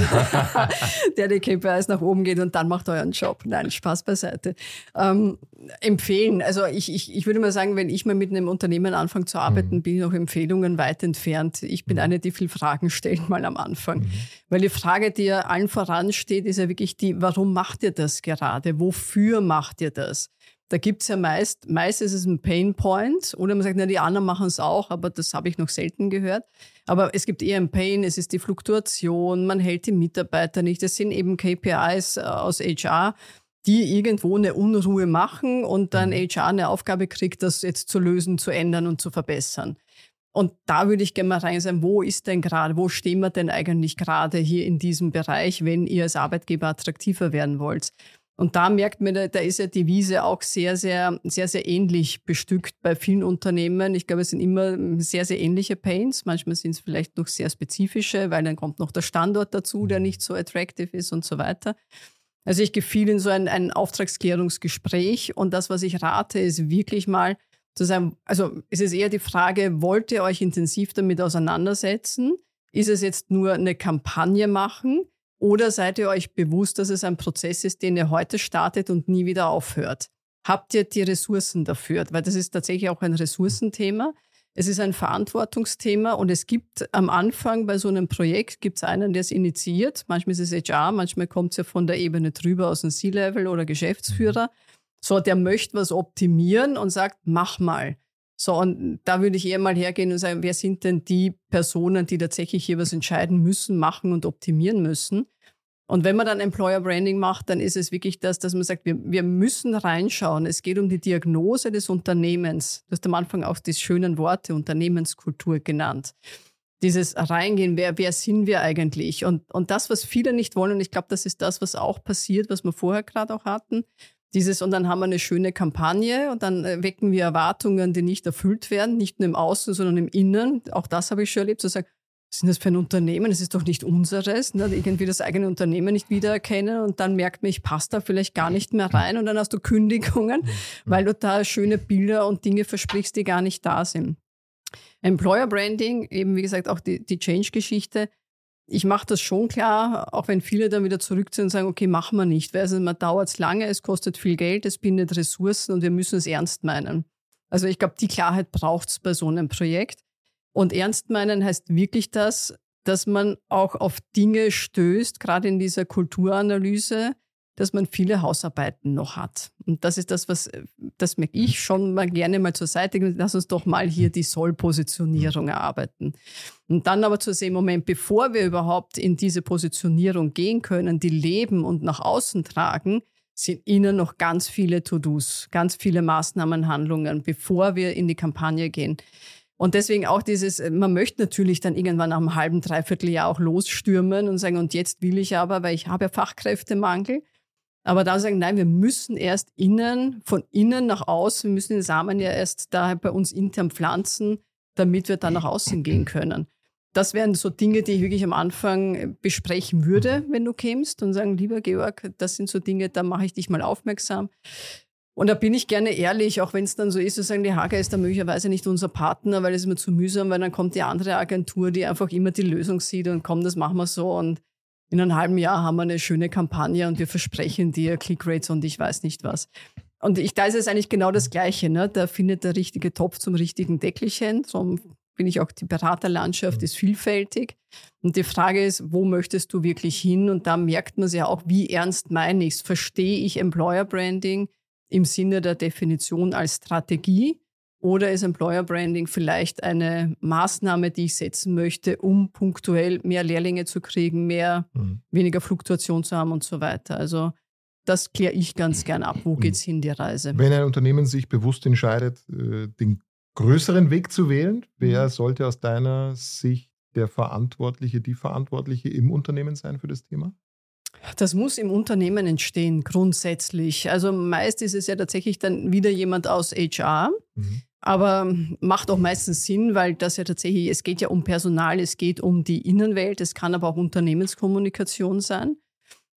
der die K P Is nach oben geht und dann macht euren Job. Nein, Spaß beiseite. Ähm, empfehlen. Also ich, ich, ich würde mal sagen, wenn ich mal mit einem Unternehmen anfange zu arbeiten, mhm. bin ich noch Empfehlungen weit entfernt. Ich bin mhm. eine, die viel Fragen stellt mal am Anfang. Mhm. Weil die Frage, die ja allen voransteht, ist ja wirklich die, warum macht ihr das gerade? Wofür macht ihr das? Da gibt's ja meist, meist ist es ein Pain-Point oder man sagt, na, die anderen machen es auch, aber das habe ich noch selten gehört. Aber es gibt eher ein Pain, es ist die Fluktuation, man hält die Mitarbeiter nicht. Das sind eben K P Is aus H R, die irgendwo eine Unruhe machen und dann H R eine Aufgabe kriegt, das jetzt zu lösen, zu ändern und zu verbessern. Und da würde ich gerne mal rein sagen, wo ist denn gerade, wo stehen wir denn eigentlich gerade hier in diesem Bereich, wenn ihr als Arbeitgeber attraktiver werden wollt? Und da merkt man, da ist ja die Wiese auch sehr, sehr, sehr, sehr ähnlich bestückt bei vielen Unternehmen. Ich glaube, es sind immer sehr, sehr ähnliche Pains. Manchmal sind es vielleicht noch sehr spezifische, weil dann kommt noch der Standort dazu, der nicht so attractive ist und so weiter. Also ich gehe viel in so ein, ein Auftragsklärungsgespräch und das, was ich rate, ist wirklich mal zu sagen, also es ist eher die Frage, wollt ihr euch intensiv damit auseinandersetzen? Ist es jetzt nur eine Kampagne machen? Oder seid ihr euch bewusst, dass es ein Prozess ist, den ihr heute startet und nie wieder aufhört? Habt ihr die Ressourcen dafür? Weil das ist tatsächlich auch ein Ressourcenthema. Es ist ein Verantwortungsthema und es gibt am Anfang bei so einem Projekt, gibt es einen, der es initiiert. Manchmal ist es H R, manchmal kommt es ja von der Ebene drüber aus dem C-Level oder Geschäftsführer. So, der möchte was optimieren und sagt, mach mal. So, und da würde ich eher mal hergehen und sagen, wer sind denn die Personen, die tatsächlich hier was entscheiden müssen, machen und optimieren müssen? Und wenn man dann Employer Branding macht, dann ist es wirklich das, dass man sagt, wir, wir müssen reinschauen. Es geht um die Diagnose des Unternehmens. Du hast am Anfang auch die schönen Worte Unternehmenskultur genannt. Dieses Reingehen, wer, wer sind wir eigentlich? Und, und das, was viele nicht wollen, und ich glaube, das ist das, was auch passiert, was wir vorher gerade auch hatten, Dieses, und dann haben wir eine schöne Kampagne und dann wecken wir Erwartungen, die nicht erfüllt werden, nicht nur im Außen, sondern im Innen. Auch das habe ich schon erlebt, zu sagen, was ist denn das für ein Unternehmen? Es ist doch nicht unseres. Ne? Irgendwie das eigene Unternehmen nicht wiedererkennen und dann merkt man, ich passe da vielleicht gar nicht mehr rein und dann hast du Kündigungen, weil du da schöne Bilder und Dinge versprichst, die gar nicht da sind. Employer Branding, eben wie gesagt auch die, die Change-Geschichte. Ich mache das schon klar, auch wenn viele dann wieder zurückziehen und sagen, okay, machen wir nicht. Weil also man dauert es lange, es kostet viel Geld, es bindet Ressourcen und wir müssen es ernst meinen. Also ich glaube, die Klarheit braucht es bei so einem Projekt. Und ernst meinen heißt wirklich das, dass man auch auf Dinge stößt, gerade in dieser Kulturanalyse, dass man viele Hausarbeiten noch hat. Und das ist das, was, das merke ich schon mal gerne mal zur Seite. Lass uns doch mal hier die Soll-Positionierung erarbeiten. Und dann aber zu sehen, Moment, bevor wir überhaupt in diese Positionierung gehen können, die leben und nach außen tragen, sind innen noch ganz viele To-Dos, ganz viele Maßnahmen, Handlungen, bevor wir in die Kampagne gehen. Und deswegen auch dieses, man möchte natürlich dann irgendwann nach einem halben, dreiviertel Jahr auch losstürmen und sagen, und jetzt will ich aber, weil ich habe ja Fachkräftemangel. Aber da sagen, nein, wir müssen erst innen, von innen nach außen, wir müssen den Samen ja erst da bei uns intern pflanzen, damit wir dann nach außen gehen können. Das wären so Dinge, die ich wirklich am Anfang besprechen würde, wenn du kämst und sagen, lieber Georg, das sind so Dinge, da mache ich dich mal aufmerksam. Und da bin ich gerne ehrlich, auch wenn es dann so ist, zu sagen, die Hager ist dann möglicherweise nicht unser Partner, weil es ist mir zu mühsam, weil dann kommt die andere Agentur, die einfach immer die Lösung sieht und komm, das machen wir so und in einem halben Jahr haben wir eine schöne Kampagne und wir versprechen dir Click-Rates und ich weiß nicht was. Und ich, da ist es eigentlich genau das Gleiche, ne? Da findet der richtige Topf zum richtigen Deckelchen. Darum bin ich auch, die Beraterlandschaft ist vielfältig. Und die Frage ist, wo möchtest du wirklich hin? Und da merkt man es ja auch, wie ernst meine ich es? Verstehe ich Employer Branding im Sinne der Definition als Strategie? Oder ist Employer Branding vielleicht eine Maßnahme, die ich setzen möchte, um punktuell mehr Lehrlinge zu kriegen, mehr, mhm. weniger Fluktuation zu haben und so weiter? Also das kläre ich ganz gern ab. Wo geht's hin, die Reise? Wenn ein Unternehmen sich bewusst entscheidet, den größeren Weg zu wählen, wer mhm. sollte aus deiner Sicht der Verantwortliche, die Verantwortliche im Unternehmen sein für das Thema? Das muss im Unternehmen entstehen, grundsätzlich. Also meist ist es ja tatsächlich dann wieder jemand aus H R. Mhm. Aber macht auch meistens Sinn, weil das ja tatsächlich, es geht ja um Personal, es geht um die Innenwelt, es kann aber auch Unternehmenskommunikation sein.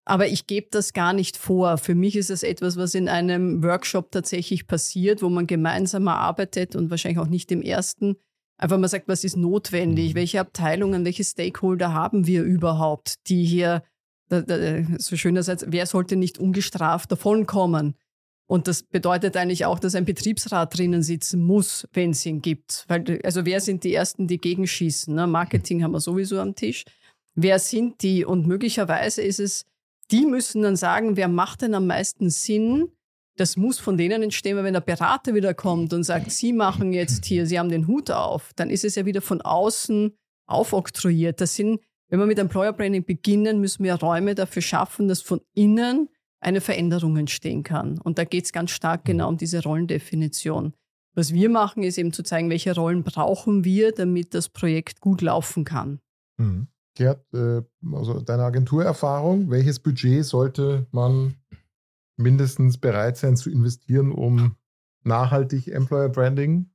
Aber ich gebe das gar nicht vor. Für mich ist es etwas, was in einem Workshop tatsächlich passiert, wo man gemeinsam arbeitet und wahrscheinlich auch nicht im ersten. Einfach mal sagt, was ist notwendig? Welche Abteilungen, welche Stakeholder haben wir überhaupt, die hier, da, da, so schönerseits, wer sollte nicht ungestraft davonkommen? Und das bedeutet eigentlich auch, dass ein Betriebsrat drinnen sitzen muss, wenn es ihn gibt. Weil, also wer sind die Ersten, die gegenschießen? Ne? Marketing haben wir sowieso am Tisch. Wer sind die? Und möglicherweise ist es, die müssen dann sagen, wer macht denn am meisten Sinn? Das muss von denen entstehen, weil wenn der Berater wieder kommt und sagt, Sie machen jetzt hier, Sie haben den Hut auf, dann ist es ja wieder von außen aufoktroyiert. Das sind, wenn wir mit Employer Branding beginnen, müssen wir Räume dafür schaffen, dass von innen eine Veränderung entstehen kann. Und da geht es ganz stark genau um diese Rollendefinition. Was wir machen, ist eben zu zeigen, welche Rollen brauchen wir, damit das Projekt gut laufen kann. Mhm. Gerd, äh, also deine Agenturerfahrung, welches Budget sollte man mindestens bereit sein zu investieren, um nachhaltig Employer Branding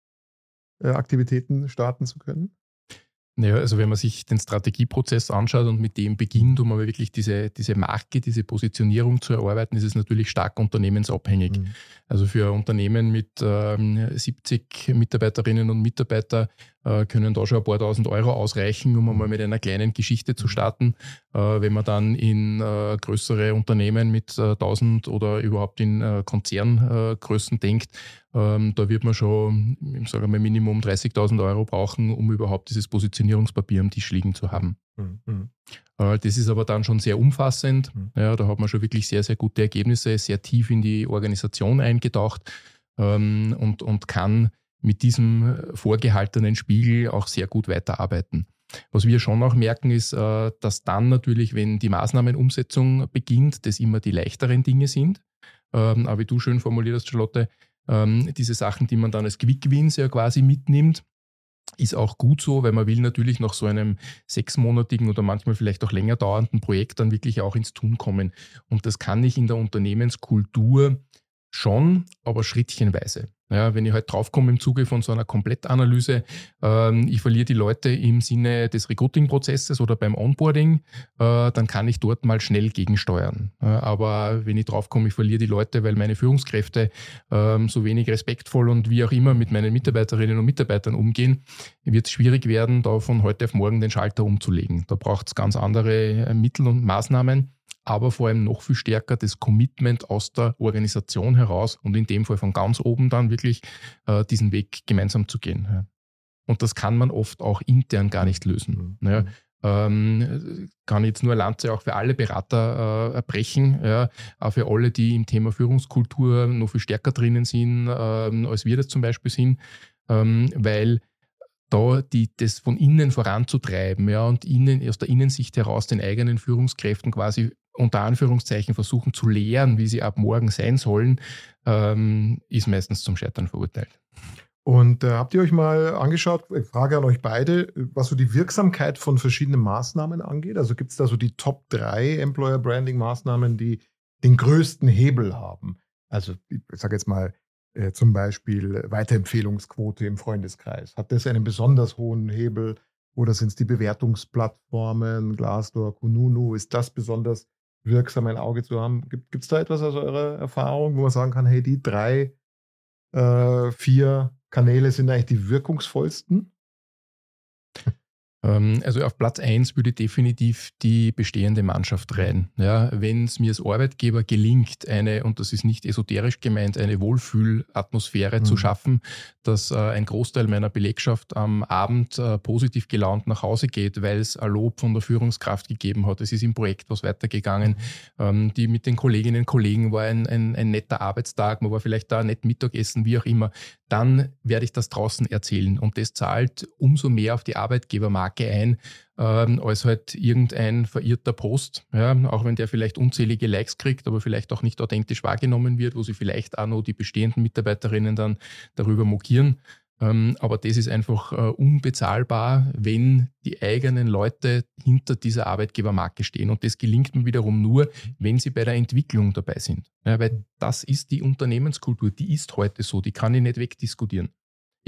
äh, Aktivitäten starten zu können? Naja, also wenn man sich den Strategieprozess anschaut und mit dem beginnt, um aber wirklich diese, diese Marke, diese Positionierung zu erarbeiten, ist es natürlich stark unternehmensabhängig. Mhm. Also für Unternehmen mit ähm, siebzig Mitarbeiterinnen und Mitarbeitern äh, können da schon ein paar tausend Euro ausreichen, um einmal mit einer kleinen Geschichte zu starten. Äh, wenn man dann in äh, größere Unternehmen mit äh, tausend oder überhaupt in äh, Konzerngrößen äh, denkt, ähm, da wird man schon, ich sage mal, Minimum dreißigtausend Euro brauchen, um überhaupt dieses Positionierungspapier am Tisch liegen zu haben. Mhm. Äh, das ist aber dann schon sehr umfassend. Mhm. Ja, da hat man schon wirklich sehr, sehr gute Ergebnisse, sehr tief in die Organisation eingetaucht ähm, und, und kann mit diesem vorgehaltenen Spiegel auch sehr gut weiterarbeiten. Was wir schon auch merken, ist, dass dann natürlich, wenn die Maßnahmenumsetzung beginnt, das immer die leichteren Dinge sind. Aber wie du schön formuliert hast, Charlotte, diese Sachen, die man dann als Quick-Wins ja quasi mitnimmt, ist auch gut so, weil man will natürlich nach so einem sechsmonatigen oder manchmal vielleicht auch länger dauernden Projekt dann wirklich auch ins Tun kommen. Und das kann ich in der Unternehmenskultur schon, aber schrittchenweise. Ja, wenn ich halt draufkomme im Zuge von so einer Komplettanalyse, ähm, ich verliere die Leute im Sinne des Recruiting-Prozesses oder beim Onboarding, äh, dann kann ich dort mal schnell gegensteuern. Äh, aber wenn ich draufkomme, ich verliere die Leute, weil meine Führungskräfte ähm, so wenig respektvoll und wie auch immer mit meinen Mitarbeiterinnen und Mitarbeitern umgehen, wird es schwierig werden, da von heute auf morgen den Schalter umzulegen. Da braucht es ganz andere äh, Mittel und Maßnahmen, aber vor allem noch viel stärker das Commitment aus der Organisation heraus und in dem Fall von ganz oben dann wirklich äh, diesen Weg gemeinsam zu gehen. Ja. Und das kann man oft auch intern gar nicht lösen. Mhm. Ja. Ähm, kann jetzt nur eine Lanze auch für alle Berater äh, brechen, ja, auch für alle, die im Thema Führungskultur noch viel stärker drinnen sind, äh, als wir das zum Beispiel sind, ähm, weil da die, das von innen voranzutreiben, ja, und innen, aus der Innensicht heraus den eigenen Führungskräften quasi unter Anführungszeichen versuchen zu lehren, wie sie ab morgen sein sollen, ähm, ist meistens zum Scheitern verurteilt. Und äh, habt ihr euch mal angeschaut, Frage an euch beide, was so die Wirksamkeit von verschiedenen Maßnahmen angeht? Also gibt es da so die Top drei Employer Branding Maßnahmen, die den größten Hebel haben? Also ich sage jetzt mal äh, zum Beispiel Weiterempfehlungsquote im Freundeskreis. Hat das einen besonders hohen Hebel? Oder sind es die Bewertungsplattformen, Glassdoor, Kununu? Ist das besonders wirksam, ein Auge zu haben? Gibt es da etwas aus eurer Erfahrung, wo man sagen kann, hey, die drei, äh, vier Kanäle sind eigentlich die wirkungsvollsten? Also auf Platz eins würde definitiv die bestehende Mannschaft rein. Ja, wenn es mir als Arbeitgeber gelingt, eine, und das ist nicht esoterisch gemeint, eine Wohlfühlatmosphäre mhm. zu schaffen, dass äh, ein Großteil meiner Belegschaft am Abend äh, positiv gelaunt nach Hause geht, weil es ein Lob von der Führungskraft gegeben hat. Es ist im Projekt was weitergegangen. Ähm, die mit den Kolleginnen und Kollegen war ein, ein, ein netter Arbeitstag, man war vielleicht da nett Mittagessen, wie auch immer. Dann werde ich das draußen erzählen. Und das zahlt umso mehr auf die Arbeitgebermarke ein, ähm, als halt irgendein verirrter Post, ja, auch wenn der vielleicht unzählige Likes kriegt, aber vielleicht auch nicht authentisch wahrgenommen wird, wo sie vielleicht auch noch die bestehenden Mitarbeiterinnen dann darüber mokieren. Ähm, aber das ist einfach äh, unbezahlbar, wenn die eigenen Leute hinter dieser Arbeitgebermarke stehen. Und das gelingt mir wiederum nur, wenn sie bei der Entwicklung dabei sind. Ja, weil das ist die Unternehmenskultur, die ist heute so, die kann ich nicht wegdiskutieren.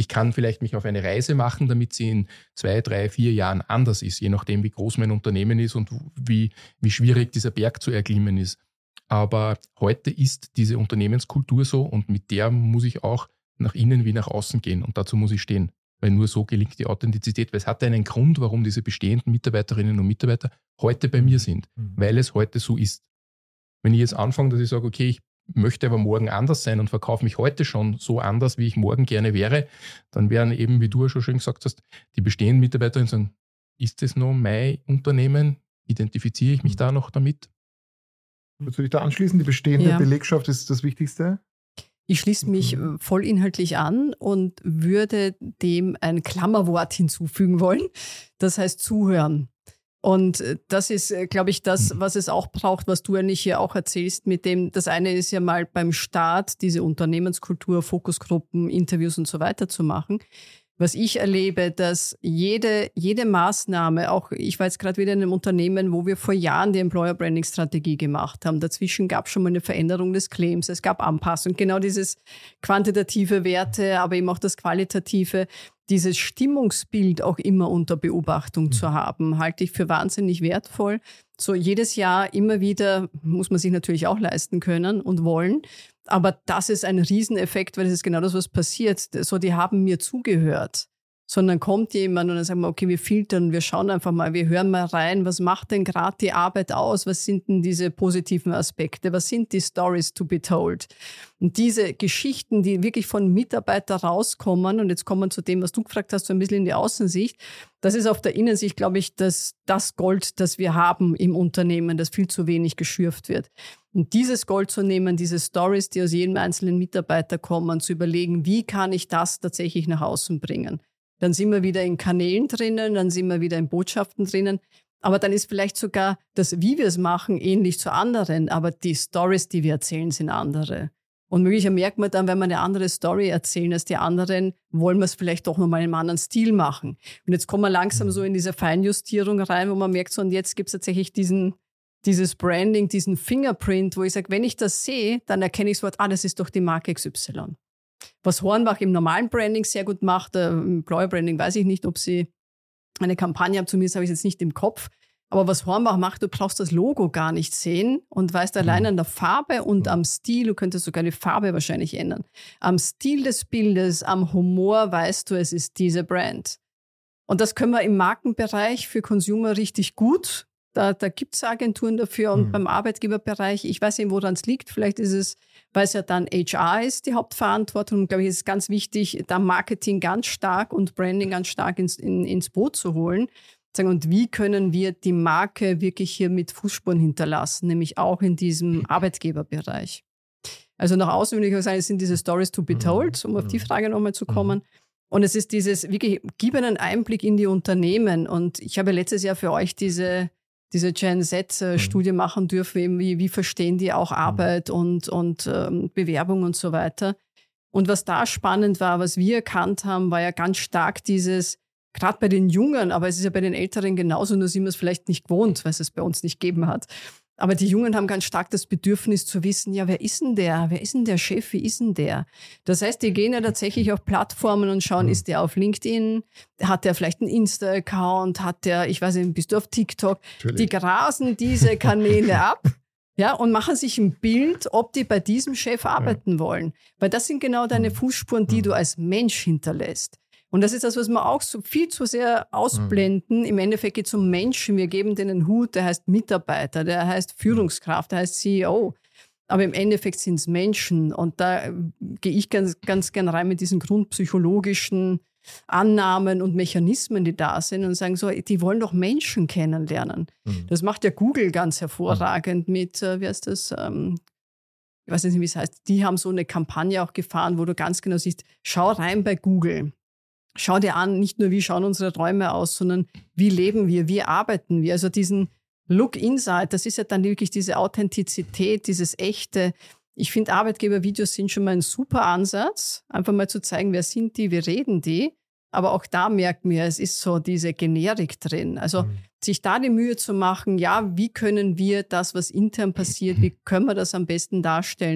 Ich kann vielleicht mich auf eine Reise machen, damit sie in zwei, drei, vier Jahren anders ist, je nachdem, wie groß mein Unternehmen ist und wie, wie schwierig dieser Berg zu erklimmen ist. Aber heute ist diese Unternehmenskultur so und mit der muss ich auch nach innen wie nach außen gehen und dazu muss ich stehen. Weil nur so gelingt die Authentizität, weil es hat einen Grund, warum diese bestehenden Mitarbeiterinnen und Mitarbeiter heute bei mir sind, mhm. weil es heute so ist. Wenn ich jetzt anfange, dass ich sage, okay, ich möchte aber morgen anders sein und verkaufe mich heute schon so anders, wie ich morgen gerne wäre, dann werden eben, wie du schon schön gesagt hast, die bestehenden Mitarbeiterinnen sagen, ist das noch mein Unternehmen? Identifiziere ich mich da noch damit? Würdest du dich da anschließen? Die bestehende ja. Belegschaft ist das Wichtigste? Ich schließe mich mhm. voll inhaltlich an und würde dem ein Klammerwort hinzufügen wollen. Das heißt zuhören. Und das ist, glaube ich, das, was es auch braucht, was du ja nicht hier auch erzählst mit dem, das eine ist ja mal beim Start, diese Unternehmenskultur, Fokusgruppen, Interviews und so weiter zu machen. Was ich erlebe, dass jede, jede Maßnahme, auch ich war jetzt gerade wieder in einem Unternehmen, wo wir vor Jahren die Employer Branding Strategie gemacht haben. Dazwischen gab es schon mal eine Veränderung des Claims, es gab Anpassung. Genau dieses quantitative Werte, aber eben auch das qualitative, dieses Stimmungsbild auch immer unter Beobachtung mhm. zu haben, halte ich für wahnsinnig wertvoll. So jedes Jahr immer wieder muss man sich natürlich auch leisten können und wollen. Aber das ist ein Rieseneffekt, weil das ist genau das, was passiert. So, die haben mir zugehört. Sondern kommt jemand und dann sagen wir, okay, wir filtern, wir schauen einfach mal, wir hören mal rein, was macht denn gerade die Arbeit aus? Was sind denn diese positiven Aspekte? Was sind die Stories to be told? Und diese Geschichten, die wirklich von Mitarbeitern rauskommen, und jetzt kommen wir zu dem, was du gefragt hast, so ein bisschen in die Außensicht, das ist auf der Innensicht, glaube ich, das, das Gold, das wir haben im Unternehmen, das viel zu wenig geschürft wird. Und dieses Gold zu nehmen, diese Stories, die aus jedem einzelnen Mitarbeiter kommen, zu überlegen, wie kann ich das tatsächlich nach außen bringen? Dann sind wir wieder in Kanälen drinnen, dann sind wir wieder in Botschaften drinnen. Aber dann ist vielleicht sogar das, wie wir es machen, ähnlich zu anderen. Aber die Stories, die wir erzählen, sind andere. Und möglicherweise merkt man dann, wenn wir eine andere Story erzählen als die anderen, wollen wir es vielleicht doch nochmal in einem anderen Stil machen. Und jetzt kommen wir langsam so in diese Feinjustierung rein, wo man merkt, so und jetzt gibt es tatsächlich diesen, dieses Branding, diesen Fingerprint, wo ich sage, wenn ich das sehe, dann erkenne ich sofort, ah, das ist doch die Marke X Y. Was Hornbach im normalen Branding sehr gut macht, äh, im Employer Branding weiß ich nicht, ob sie eine Kampagne haben, zumindest habe ich es jetzt nicht im Kopf. Aber was Hornbach macht, du brauchst das Logo gar nicht sehen und weißt allein an der Farbe und am Stil, du könntest sogar die Farbe wahrscheinlich ändern, am Stil des Bildes, am Humor weißt du, es ist diese Brand. Und das können wir im Markenbereich für Consumer richtig gut. Da, da gibt es Agenturen dafür und mhm. beim Arbeitgeberbereich, ich weiß nicht, woran es liegt, vielleicht ist es, weil es ja dann H R ist, die Hauptverantwortung. Und glaube ich, ist es ganz wichtig, da Marketing ganz stark und Branding ganz stark ins, in, ins Boot zu holen. Und wie können wir die Marke wirklich hier mit Fußspuren hinterlassen, nämlich auch in diesem Arbeitgeberbereich. Also nach außen würde ich auch sagen, es sind diese Stories to be told, um auf die Frage nochmal zu kommen. Und es ist dieses, wirklich, gib einen Einblick in die Unternehmen. Und ich habe letztes Jahr für euch diese diese Gen Z-Studie mhm. machen dürfen, wie, wie verstehen die auch Arbeit mhm. und, und ähm, Bewerbung und so weiter. Und was da spannend war, was wir erkannt haben, war ja ganz stark dieses, gerade bei den Jungen, aber es ist ja bei den Älteren genauso, nur sind wir es vielleicht nicht gewohnt, weil es es bei uns nicht gegeben hat. Aber die Jungen haben ganz stark das Bedürfnis zu wissen, ja, wer ist denn der? Wer ist denn der Chef? Wie ist denn der? Das heißt, die gehen ja tatsächlich auf Plattformen und schauen, mhm. ist der auf LinkedIn? Hat der vielleicht einen Insta-Account? Hat der, ich weiß nicht, bist du auf TikTok? Natürlich. Die grasen diese Kanäle ab. Ja, und machen sich ein Bild, ob die bei diesem Chef arbeiten ja. wollen. Weil das sind genau deine Fußspuren, die mhm. du als Mensch hinterlässt. Und das ist das, was wir auch so viel zu sehr ausblenden. Mhm. Im Endeffekt geht es um Menschen. Wir geben denen einen Hut, der heißt Mitarbeiter, der heißt Führungskraft, der heißt C E O. Aber im Endeffekt sind es Menschen. Und da gehe ich ganz, ganz gern rein mit diesen grundpsychologischen Annahmen und Mechanismen, die da sind und sagen so, die wollen doch Menschen kennenlernen. Mhm. Das macht ja Google ganz hervorragend mhm. mit, äh, wie heißt das, ähm, ich weiß nicht, wie es heißt, die haben so eine Kampagne auch gefahren, wo du ganz genau siehst, schau rein bei Google. Schau dir an, nicht nur, wie schauen unsere Räume aus, sondern wie leben wir, wie arbeiten wir. Also diesen Look Inside, das ist ja dann wirklich diese Authentizität, dieses Echte. Ich finde, Arbeitgebervideos sind schon mal ein super Ansatz, einfach mal zu zeigen, wer sind die, wie reden die. Aber auch da merkt man, es ist so diese Generik drin. Also mhm. sich da die Mühe zu machen, ja, wie können wir das, was intern passiert, wie können wir das am besten darstellen,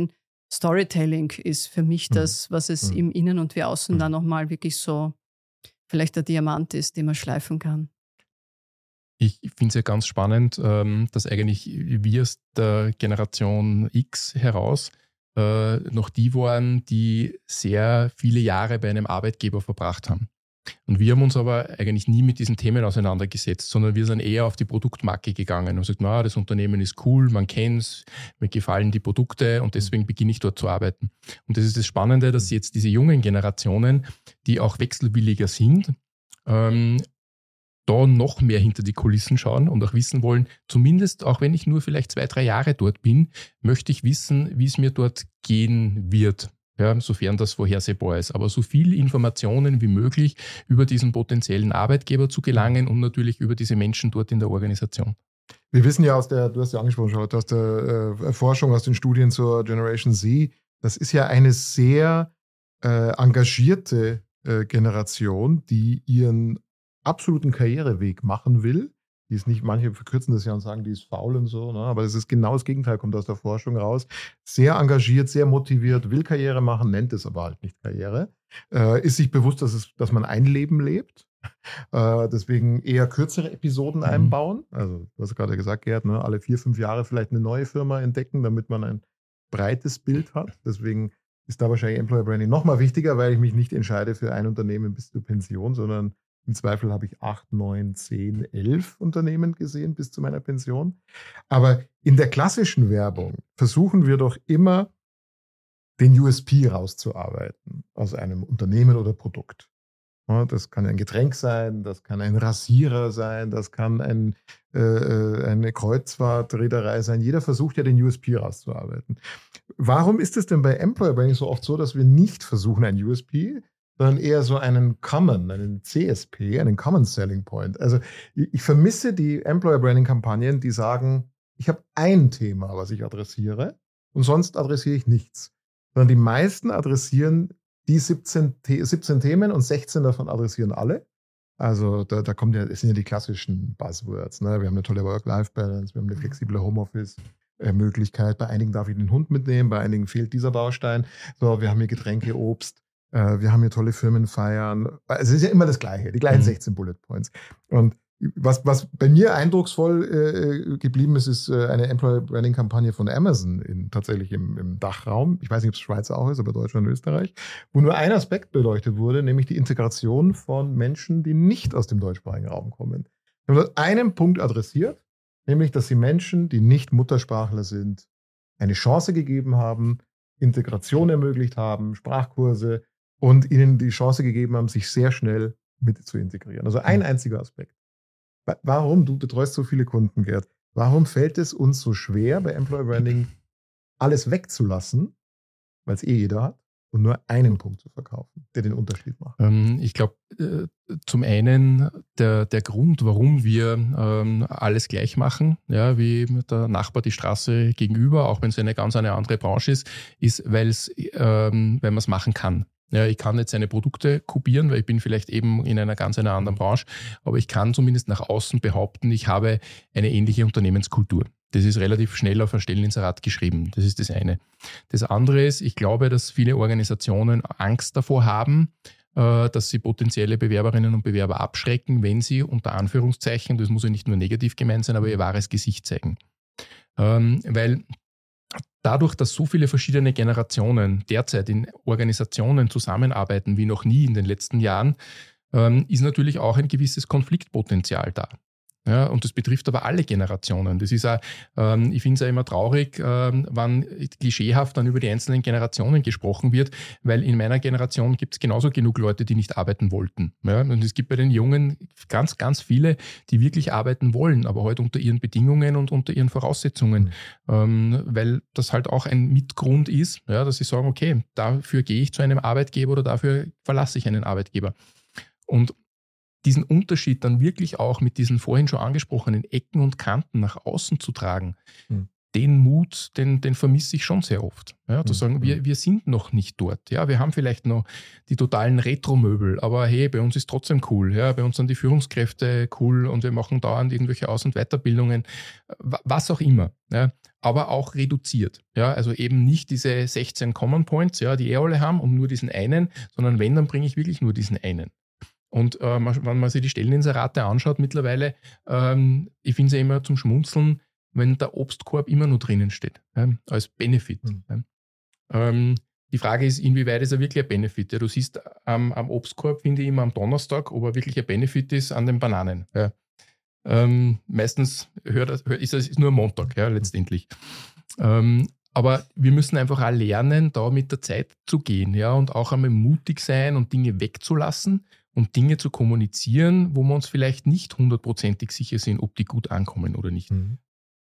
Storytelling ist für mich das, was es Mhm. im Innen und wie Außen Mhm. dann nochmal wirklich so vielleicht der Diamant ist, den man schleifen kann. Ich finde es ja ganz spannend, ähm, dass eigentlich wir aus der Generation X heraus äh, noch die waren, die sehr viele Jahre bei einem Arbeitgeber verbracht haben. Und wir haben uns aber eigentlich nie mit diesen Themen auseinandergesetzt, sondern wir sind eher auf die Produktmarke gegangen und gesagt, na, das Unternehmen ist cool, man kennt es, mir gefallen die Produkte und deswegen beginne ich dort zu arbeiten. Und das ist das Spannende, dass jetzt diese jungen Generationen, die auch wechselwilliger sind, ähm, da noch mehr hinter die Kulissen schauen und auch wissen wollen, zumindest auch wenn ich nur vielleicht zwei, drei Jahre dort bin, möchte ich wissen, wie es mir dort gehen wird. Ja, sofern das vorhersehbar ist. Aber so viele Informationen wie möglich über diesen potenziellen Arbeitgeber zu gelangen und natürlich über diese Menschen dort in der Organisation. Wir wissen ja aus der, du hast ja angesprochen, Charlotte, aus der äh, Forschung, aus den Studien zur Generation Z, das ist ja eine sehr äh, engagierte äh, Generation, die ihren absoluten Karriereweg machen will. Die ist nicht, manche verkürzen das ja und sagen, die ist faul und so, ne? Aber es ist genau das Gegenteil, kommt aus der Forschung raus. Sehr engagiert, sehr motiviert, will Karriere machen, nennt es aber halt nicht Karriere. Äh, ist sich bewusst, dass, es, dass man ein Leben lebt. Äh, deswegen eher kürzere Episoden Mhm. einbauen. Also, du hast gerade gesagt, Gerd, ne? Alle vier, fünf Jahre vielleicht eine neue Firma entdecken, damit man ein breites Bild hat. Deswegen ist da wahrscheinlich Employer Branding nochmal wichtiger, weil ich mich nicht entscheide für ein Unternehmen bis zur Pension, sondern im Zweifel habe ich acht, neun, zehn, elf Unternehmen gesehen bis zu meiner Pension. Aber in der klassischen Werbung versuchen wir doch immer, den U S P rauszuarbeiten aus einem Unternehmen oder Produkt. Ja, das kann ein Getränk sein, das kann ein Rasierer sein, das kann ein, äh, eine Kreuzfahrtreederei sein. Jeder versucht ja, den U S P rauszuarbeiten. Warum ist es denn bei Employer Branding so oft so, dass wir nicht versuchen, einen U S P, sondern eher so einen Common, einen C S P, einen Common Selling Point? Also ich, ich vermisse die Employer Branding Kampagnen, die sagen, ich habe ein Thema, was ich adressiere und sonst adressiere ich nichts. Sondern die meisten adressieren die siebzehn, siebzehn Themen und sechzehn davon adressieren alle. Also da, da kommt ja, das sind ja die klassischen Buzzwords. Ne? Wir haben eine tolle Work-Life-Balance, wir haben eine flexible Homeoffice-Möglichkeit. Bei einigen darf ich den Hund mitnehmen, bei einigen fehlt dieser Baustein. So, wir haben hier Getränke, Obst, äh, wir haben hier tolle Firmenfeiern. Also es ist ja immer das Gleiche, die gleichen Mhm. sechzehn Bullet Points. Und was, was bei mir eindrucksvoll äh, geblieben ist, ist äh, eine Employer Branding Kampagne von Amazon in, tatsächlich im, im Dachraum. Ich weiß nicht, ob es Schweiz auch ist, aber Deutschland und Österreich, wo nur ein Aspekt beleuchtet wurde, nämlich die Integration von Menschen, die nicht aus dem deutschsprachigen Raum kommen. Wir haben dort einen Punkt adressiert, nämlich, dass sie Menschen, die nicht Muttersprachler sind, eine Chance gegeben haben, Integration ermöglicht haben, Sprachkurse und ihnen die Chance gegeben haben, sich sehr schnell mit zu integrieren. Also ein einziger Aspekt. Warum, du betreust so viele Kunden, Gerd, warum fällt es uns so schwer, bei Employer Branding alles wegzulassen, weil es eh jeder hat, und nur einen Punkt zu verkaufen, der den Unterschied macht? Ähm, ich glaube, äh, zum einen der, der Grund, warum wir ähm, alles gleich machen, ja, wie der Nachbar die Straße gegenüber, auch wenn es eine ganz eine andere Branche ist, ist, weil's, ähm, weil man es machen kann. Ja, ich kann jetzt seine Produkte kopieren, weil ich bin vielleicht eben in einer ganz einer anderen Branche, aber ich kann zumindest nach außen behaupten, ich habe eine ähnliche Unternehmenskultur. Das ist relativ schnell auf ein Stelleninserat geschrieben. Das ist das eine. Das andere ist, ich glaube, dass viele Organisationen Angst davor haben, äh, dass sie potenzielle Bewerberinnen und Bewerber abschrecken, wenn sie unter Anführungszeichen, das muss ja nicht nur negativ gemeint sein, aber ihr wahres Gesicht zeigen. Ähm, weil dadurch, dass so viele verschiedene Generationen derzeit in Organisationen zusammenarbeiten wie noch nie in den letzten Jahren, ähm, ist natürlich auch ein gewisses Konfliktpotenzial da. Ja, und das betrifft aber alle Generationen. Das ist auch, ähm, ich finde es ja immer traurig, ähm, wann klischeehaft dann über die einzelnen Generationen gesprochen wird, weil in meiner Generation gibt es genauso genug Leute, die nicht arbeiten wollten. Ja, und es gibt bei den Jungen ganz, ganz viele, die wirklich arbeiten wollen, aber halt unter ihren Bedingungen und unter ihren Voraussetzungen, mhm. ähm, weil das halt auch ein Mitgrund ist, ja, dass sie sagen, okay, dafür gehe ich zu einem Arbeitgeber oder dafür verlasse ich einen Arbeitgeber. Und diesen Unterschied dann wirklich auch mit diesen vorhin schon angesprochenen Ecken und Kanten nach außen zu tragen, mhm. den Mut, den, den vermisse ich schon sehr oft. Ja, zu sagen, wir, wir sind noch nicht dort. Ja, wir haben vielleicht noch die totalen Retro-Möbel, aber hey, bei uns ist trotzdem cool. Ja, bei uns sind die Führungskräfte cool und wir machen dauernd irgendwelche Aus- und Weiterbildungen, was auch immer. Ja, aber auch reduziert. Ja, also eben nicht diese sechzehn Common Points, ja, die eh alle haben und nur diesen einen, sondern wenn, dann bringe ich wirklich nur diesen einen. Und äh, wenn man sich die Stelleninserate anschaut mittlerweile, ähm, ich finde es ja immer zum Schmunzeln, wenn der Obstkorb immer nur drinnen steht, ja, als Benefit. Mhm. Ja. Ähm, die Frage ist, inwieweit ist er wirklich ein Benefit? Ja, du siehst ähm, am Obstkorb, finde ich immer am Donnerstag, ob er wirklich ein Benefit ist an den Bananen. Ja. Ähm, meistens hört, ist es nur am Montag, ja, letztendlich. Ähm, aber wir müssen einfach auch lernen, da mit der Zeit zu gehen, ja, und auch einmal mutig sein und Dinge wegzulassen und Dinge zu kommunizieren, wo wir uns vielleicht nicht hundertprozentig sicher sind, ob die gut ankommen oder nicht. Mhm.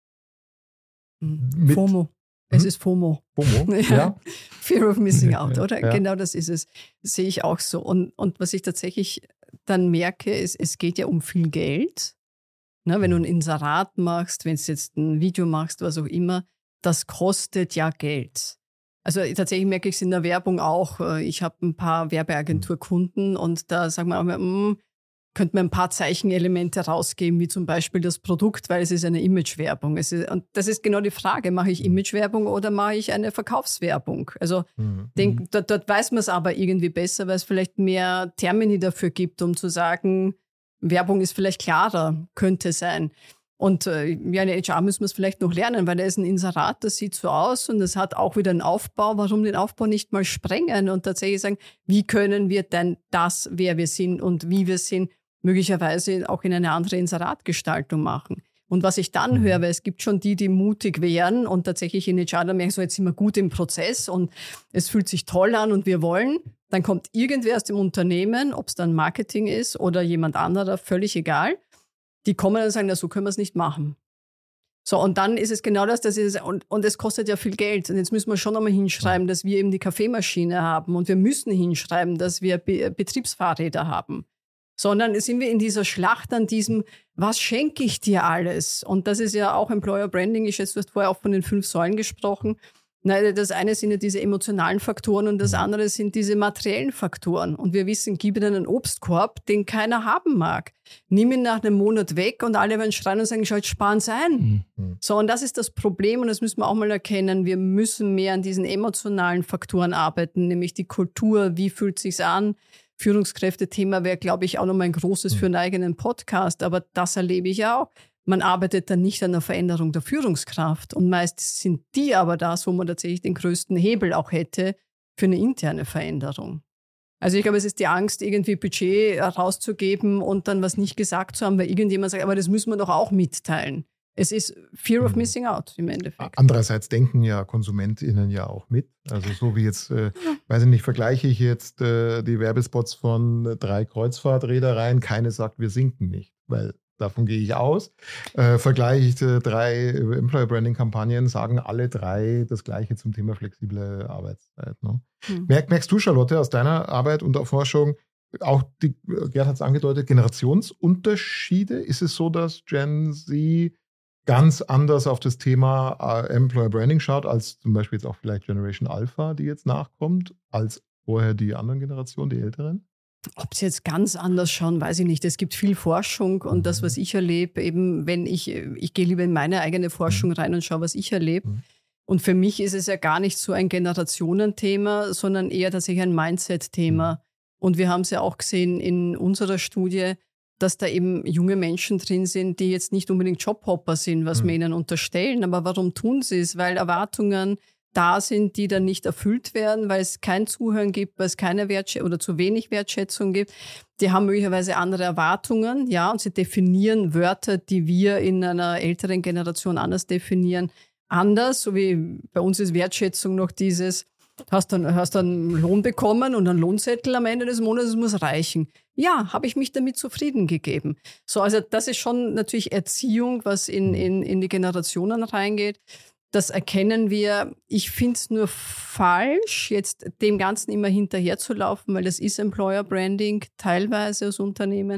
Mit, FOMO. Es hm? ist FOMO. FOMO, ja. Fear of Missing Out, oder? Ja. Genau das ist es. Das sehe ich auch so. Und, und was ich tatsächlich dann merke, ist, es geht ja um viel Geld. Ne, wenn du ein Inserat machst, wenn du jetzt ein Video machst, was auch immer, das kostet ja Geld. Also tatsächlich merke ich es in der Werbung auch. Ich habe ein paar Werbeagenturkunden und da sagen wir auch mal, mh, könnte man ein paar Zeichenelemente rausgeben, wie zum Beispiel das Produkt, weil es ist eine Imagewerbung. Es ist, und das ist genau die Frage, mache ich Imagewerbung oder mache ich eine Verkaufswerbung? Also mhm. denk, dort, dort weiß man es aber irgendwie besser, weil es vielleicht mehr Termini dafür gibt, um zu sagen, Werbung ist vielleicht klarer, könnte sein. Und äh, ja, in der H R müssen wir es vielleicht noch lernen, weil da ist ein Inserat, das sieht so aus und das hat auch wieder einen Aufbau. Warum den Aufbau nicht mal sprengen und tatsächlich sagen, wie können wir denn das, wer wir sind und wie wir sind, möglicherweise auch in eine andere Inseratgestaltung machen. Und was ich dann höre, weil es gibt schon die, die mutig wären und tatsächlich in H R dann merken, so jetzt sind wir gut im Prozess und es fühlt sich toll an und wir wollen, dann kommt irgendwer aus dem Unternehmen, ob es dann Marketing ist oder jemand anderer, völlig egal, die kommen und sagen, na, so können wir es nicht machen. So, und dann ist es genau das, das ist, und, und es kostet ja viel Geld. Und jetzt müssen wir schon einmal hinschreiben, dass wir eben die Kaffeemaschine haben und wir müssen hinschreiben, dass wir Be- Betriebsfahrräder haben. Sondern sind wir in dieser Schlacht an diesem, was schenke ich dir alles? Und das ist ja auch Employer Branding. Ich schätze, du hast vorher auch von den fünf Säulen gesprochen. Nein, das eine sind ja diese emotionalen Faktoren und das andere sind diese materiellen Faktoren. Und wir wissen, gib ihnen einen Obstkorb, den keiner haben mag. Nimm ihn nach einem Monat weg und alle werden schreien und sagen, schau, jetzt sparen sie ein. Mhm. So, und das ist das Problem und das müssen wir auch mal erkennen. Wir müssen mehr an diesen emotionalen Faktoren arbeiten, nämlich die Kultur, wie fühlt es sich an? Führungskräfte-Thema wäre, glaube ich, auch nochmal ein großes für einen eigenen Podcast. Aber das erlebe ich auch. Man arbeitet dann nicht an der Veränderung der Führungskraft. Und meist sind die aber das, wo man tatsächlich den größten Hebel auch hätte für eine interne Veränderung. Also ich glaube, es ist die Angst, irgendwie Budget rauszugeben und dann was nicht gesagt zu haben, weil irgendjemand sagt, aber das müssen wir doch auch mitteilen. Es ist Fear of Missing Out im Endeffekt. Andererseits denken ja KonsumentInnen ja auch mit. Also so wie jetzt, äh, weiß ich nicht, vergleiche ich jetzt äh, die Werbespots von drei Kreuzfahrtreedereien. Keine sagt, wir sinken nicht, weil davon gehe ich aus. Äh, vergleiche ich äh, drei Employer Branding Kampagnen, sagen alle drei das Gleiche zum Thema flexible Arbeitszeit. Ne? Hm. Merk, merkst du, Charlotte, aus deiner Arbeit und Forschung, auch die, Gerd hat es angedeutet, Generationsunterschiede? Ist es so, dass Gen Z ganz anders auf das Thema äh, Employer Branding schaut, als zum Beispiel jetzt auch vielleicht Generation Alpha, die jetzt nachkommt, als vorher die anderen Generationen, die Älteren? Ob sie jetzt ganz anders schauen, weiß ich nicht. Es gibt viel Forschung und mhm. das, was ich erlebe, eben wenn ich, ich gehe lieber in meine eigene Forschung mhm. rein und schaue, was ich erlebe. Mhm. Und für mich ist es ja gar nicht so ein Generationenthema, sondern eher tatsächlich ein Mindset-Thema. Mhm. Und wir haben es ja auch gesehen in unserer Studie, dass da eben junge Menschen drin sind, die jetzt nicht unbedingt Jobhopper sind, was mhm. wir ihnen unterstellen. Aber warum tun sie es? Weil Erwartungen da sind, die dann nicht erfüllt werden, weil es kein Zuhören gibt, weil es keine Wertschätzung oder zu wenig Wertschätzung gibt. Die haben möglicherweise andere Erwartungen, ja, und sie definieren Wörter, die wir in einer älteren Generation anders definieren, anders. So wie bei uns ist Wertschätzung noch dieses, hast dann, hast dann einen Lohn bekommen und einen Lohnzettel am Ende des Monats, es muss reichen. Ja, habe ich mich damit zufrieden gegeben. So, also das ist schon natürlich Erziehung, was in, in, in die Generationen reingeht. Das erkennen wir. Ich finde es nur falsch, jetzt dem Ganzen immer hinterherzulaufen, weil das ist Employer Branding teilweise als Unternehmen.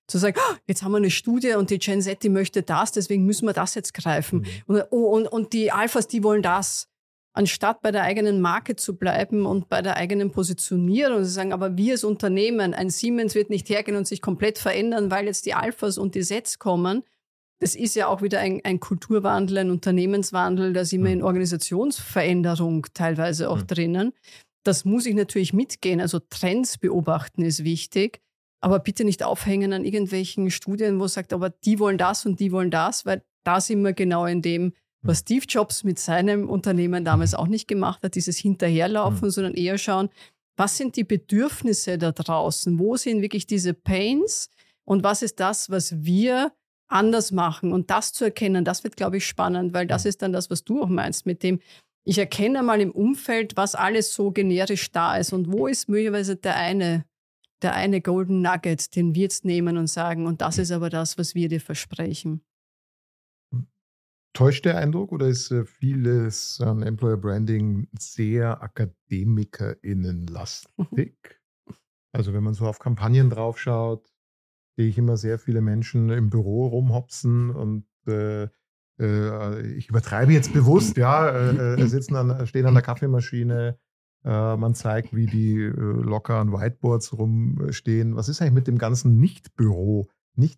Zu sagen, oh, jetzt haben wir eine Studie und die Gen Z, die möchte das, deswegen müssen wir das jetzt greifen. Mhm. Und, oh, und, und die Alphas, die wollen das. Anstatt bei der eigenen Marke zu bleiben und bei der eigenen Positionierung zu sagen, aber wir als Unternehmen, ein Siemens wird nicht hergehen und sich komplett verändern, weil jetzt die Alphas und die Zs kommen. Das ist ja auch wieder ein, ein Kulturwandel, ein Unternehmenswandel, da sind wir in Organisationsveränderung teilweise auch mhm. drinnen. Das muss ich natürlich mitgehen. Also Trends beobachten ist wichtig. Aber bitte nicht aufhängen an irgendwelchen Studien, wo es sagt, aber die wollen das und die wollen das, weil da sind wir genau in dem, was Steve Jobs mit seinem Unternehmen damals auch nicht gemacht hat, dieses Hinterherlaufen, mhm. sondern eher schauen, was sind die Bedürfnisse da draußen, wo sind wirklich diese Pains und was ist das, was wir anders machen und das zu erkennen, das wird, glaube ich, spannend, weil das ist dann das, was du auch meinst mit dem, ich erkenne mal im Umfeld, was alles so generisch da ist und wo ist möglicherweise der eine der eine Golden Nugget, den wir jetzt nehmen und sagen, und das ist aber das, was wir dir versprechen. Täuscht der Eindruck oder ist vieles an Employer Branding sehr AkademikerInnen-lastig? Also wenn man so auf Kampagnen draufschaut, sehe ich immer sehr viele Menschen im Büro rumhopsen und äh, äh, ich übertreibe jetzt bewusst, ja, äh, sitzen an, stehen an der Kaffeemaschine. Man zeigt, wie die locker an Whiteboards rumstehen. Was ist eigentlich mit dem ganzen Nicht-Büro,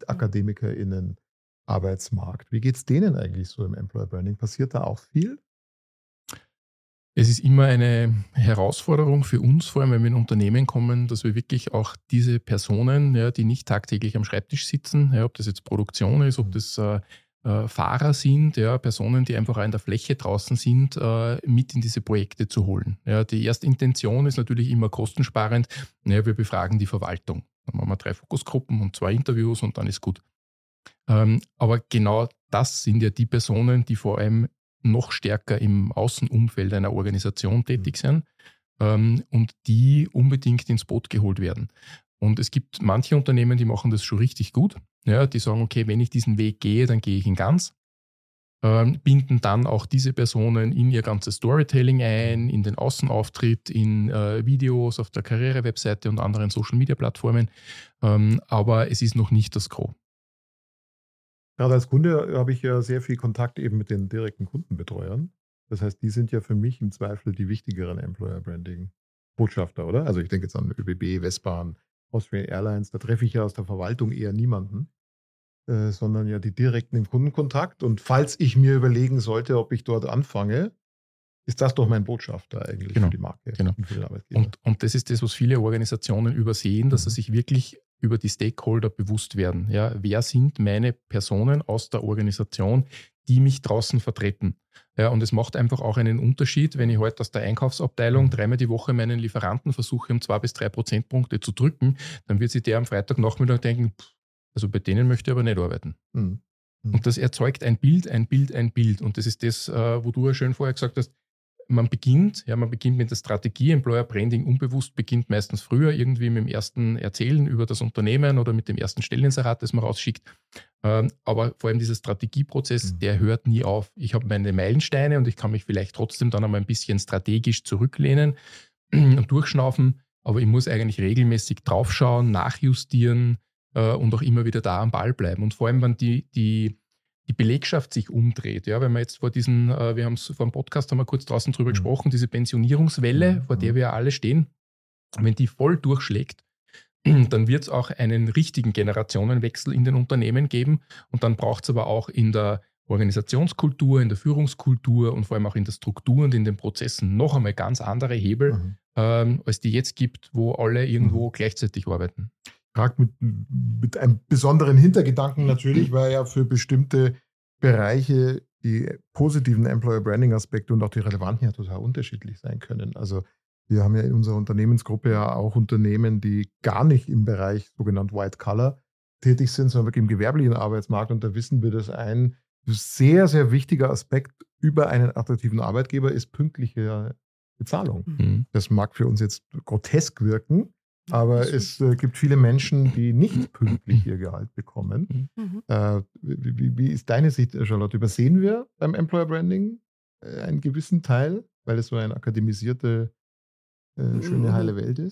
Nicht-AkademikerInnen-Arbeitsmarkt? Wie geht es denen eigentlich so im Employer Branding? Passiert da auch viel? Es ist immer eine Herausforderung für uns, vor allem wenn wir in Unternehmen kommen, dass wir wirklich auch diese Personen, ja, die nicht tagtäglich am Schreibtisch sitzen, ja, ob das jetzt Produktion ist, ob das äh, Äh, Fahrer sind, ja, Personen, die einfach auch in der Fläche draußen sind, äh, mit in diese Projekte zu holen. Ja, die erste Intention ist natürlich immer kostensparend. Ja, wir befragen die Verwaltung. Dann machen wir drei Fokusgruppen und zwei Interviews und dann ist gut. Ähm, aber genau das sind ja die Personen, die vor allem noch stärker im Außenumfeld einer Organisation tätig sind ähm, und die unbedingt ins Boot geholt werden. Und es gibt manche Unternehmen, die machen das schon richtig gut. Ja, die sagen, okay, wenn ich diesen Weg gehe, dann gehe ich ihn ganz. Ähm, binden dann auch diese Personen in ihr ganzes Storytelling ein, in den Außenauftritt, in äh, Videos auf der Karriere-Webseite und anderen Social-Media-Plattformen. Ähm, aber es ist noch nicht das Gros. Gerade als Kunde habe ich ja sehr viel Kontakt eben mit den direkten Kundenbetreuern. Das heißt, die sind ja für mich im Zweifel die wichtigeren Employer-Branding-Botschafter, oder? Also ich denke jetzt an ÖBB, Westbahn, Austrian Airlines, da treffe ich ja aus der Verwaltung eher niemanden, äh, sondern ja die direkten im Kundenkontakt. Und falls ich mir überlegen sollte, ob ich dort anfange, ist das doch mein Botschafter eigentlich genau, für die Marke genau. und für den Arbeitgeber. Und, und das ist das, was viele Organisationen übersehen, dass mhm. sie sich wirklich über die Stakeholder bewusst werden. Ja, wer sind meine Personen aus der Organisation, die mich draußen vertreten? Ja, und es macht einfach auch einen Unterschied, wenn ich heute aus der Einkaufsabteilung dreimal die Woche meinen Lieferanten versuche, um zwei bis drei Prozentpunkte zu drücken, dann wird sich der am Freitagnachmittag denken, pff, also bei denen möchte ich aber nicht arbeiten. Mhm. Mhm. Und das erzeugt ein Bild, ein Bild, ein Bild. Und das ist das, wo du ja schön vorher gesagt hast, man beginnt, ja, man beginnt mit der Strategie, Employer Branding unbewusst beginnt meistens früher, irgendwie mit dem ersten Erzählen über das Unternehmen oder mit dem ersten Stelleninserat, das man rausschickt. Ähm, aber vor allem dieser Strategieprozess, mhm. der hört nie auf. Ich habe meine Meilensteine und ich kann mich vielleicht trotzdem dann einmal ein bisschen strategisch zurücklehnen und durchschnaufen, aber ich muss eigentlich regelmäßig draufschauen, nachjustieren äh, und auch immer wieder da am Ball bleiben. Und vor allem, wenn die, die die Belegschaft sich umdreht. Ja, wenn wir jetzt vor diesen, äh, wir haben es vor dem Podcast, haben wir kurz draußen drüber mhm. gesprochen, diese Pensionierungswelle, mhm. vor der wir ja alle stehen, wenn die voll durchschlägt, dann wird es auch einen richtigen Generationenwechsel in den Unternehmen geben und dann braucht es aber auch in der Organisationskultur, in der Führungskultur und vor allem auch in der Struktur und in den Prozessen noch einmal ganz andere Hebel, mhm. ähm, als die jetzt gibt, wo alle irgendwo mhm. gleichzeitig arbeiten. Fragt mit, mit einem besonderen Hintergedanken natürlich, weil ja für bestimmte Bereiche die positiven Employer Branding Aspekte und auch die relevanten ja total unterschiedlich sein können. Also wir haben ja in unserer Unternehmensgruppe ja auch Unternehmen, die gar nicht im Bereich sogenannt White Collar tätig sind, sondern wirklich im gewerblichen Arbeitsmarkt. Und da wissen wir, dass ein sehr, sehr wichtiger Aspekt über einen attraktiven Arbeitgeber ist pünkliche Bezahlung. Mhm. Das mag für uns jetzt grotesk wirken, aber es äh, gibt viele Menschen, die nicht pünktlich ihr Gehalt bekommen. Mhm. Äh, wie, wie ist deine Sicht, Charlotte? Übersehen wir beim Employer Branding äh, einen gewissen Teil, weil es so eine akademisierte, äh, schöne, heile Welt ist?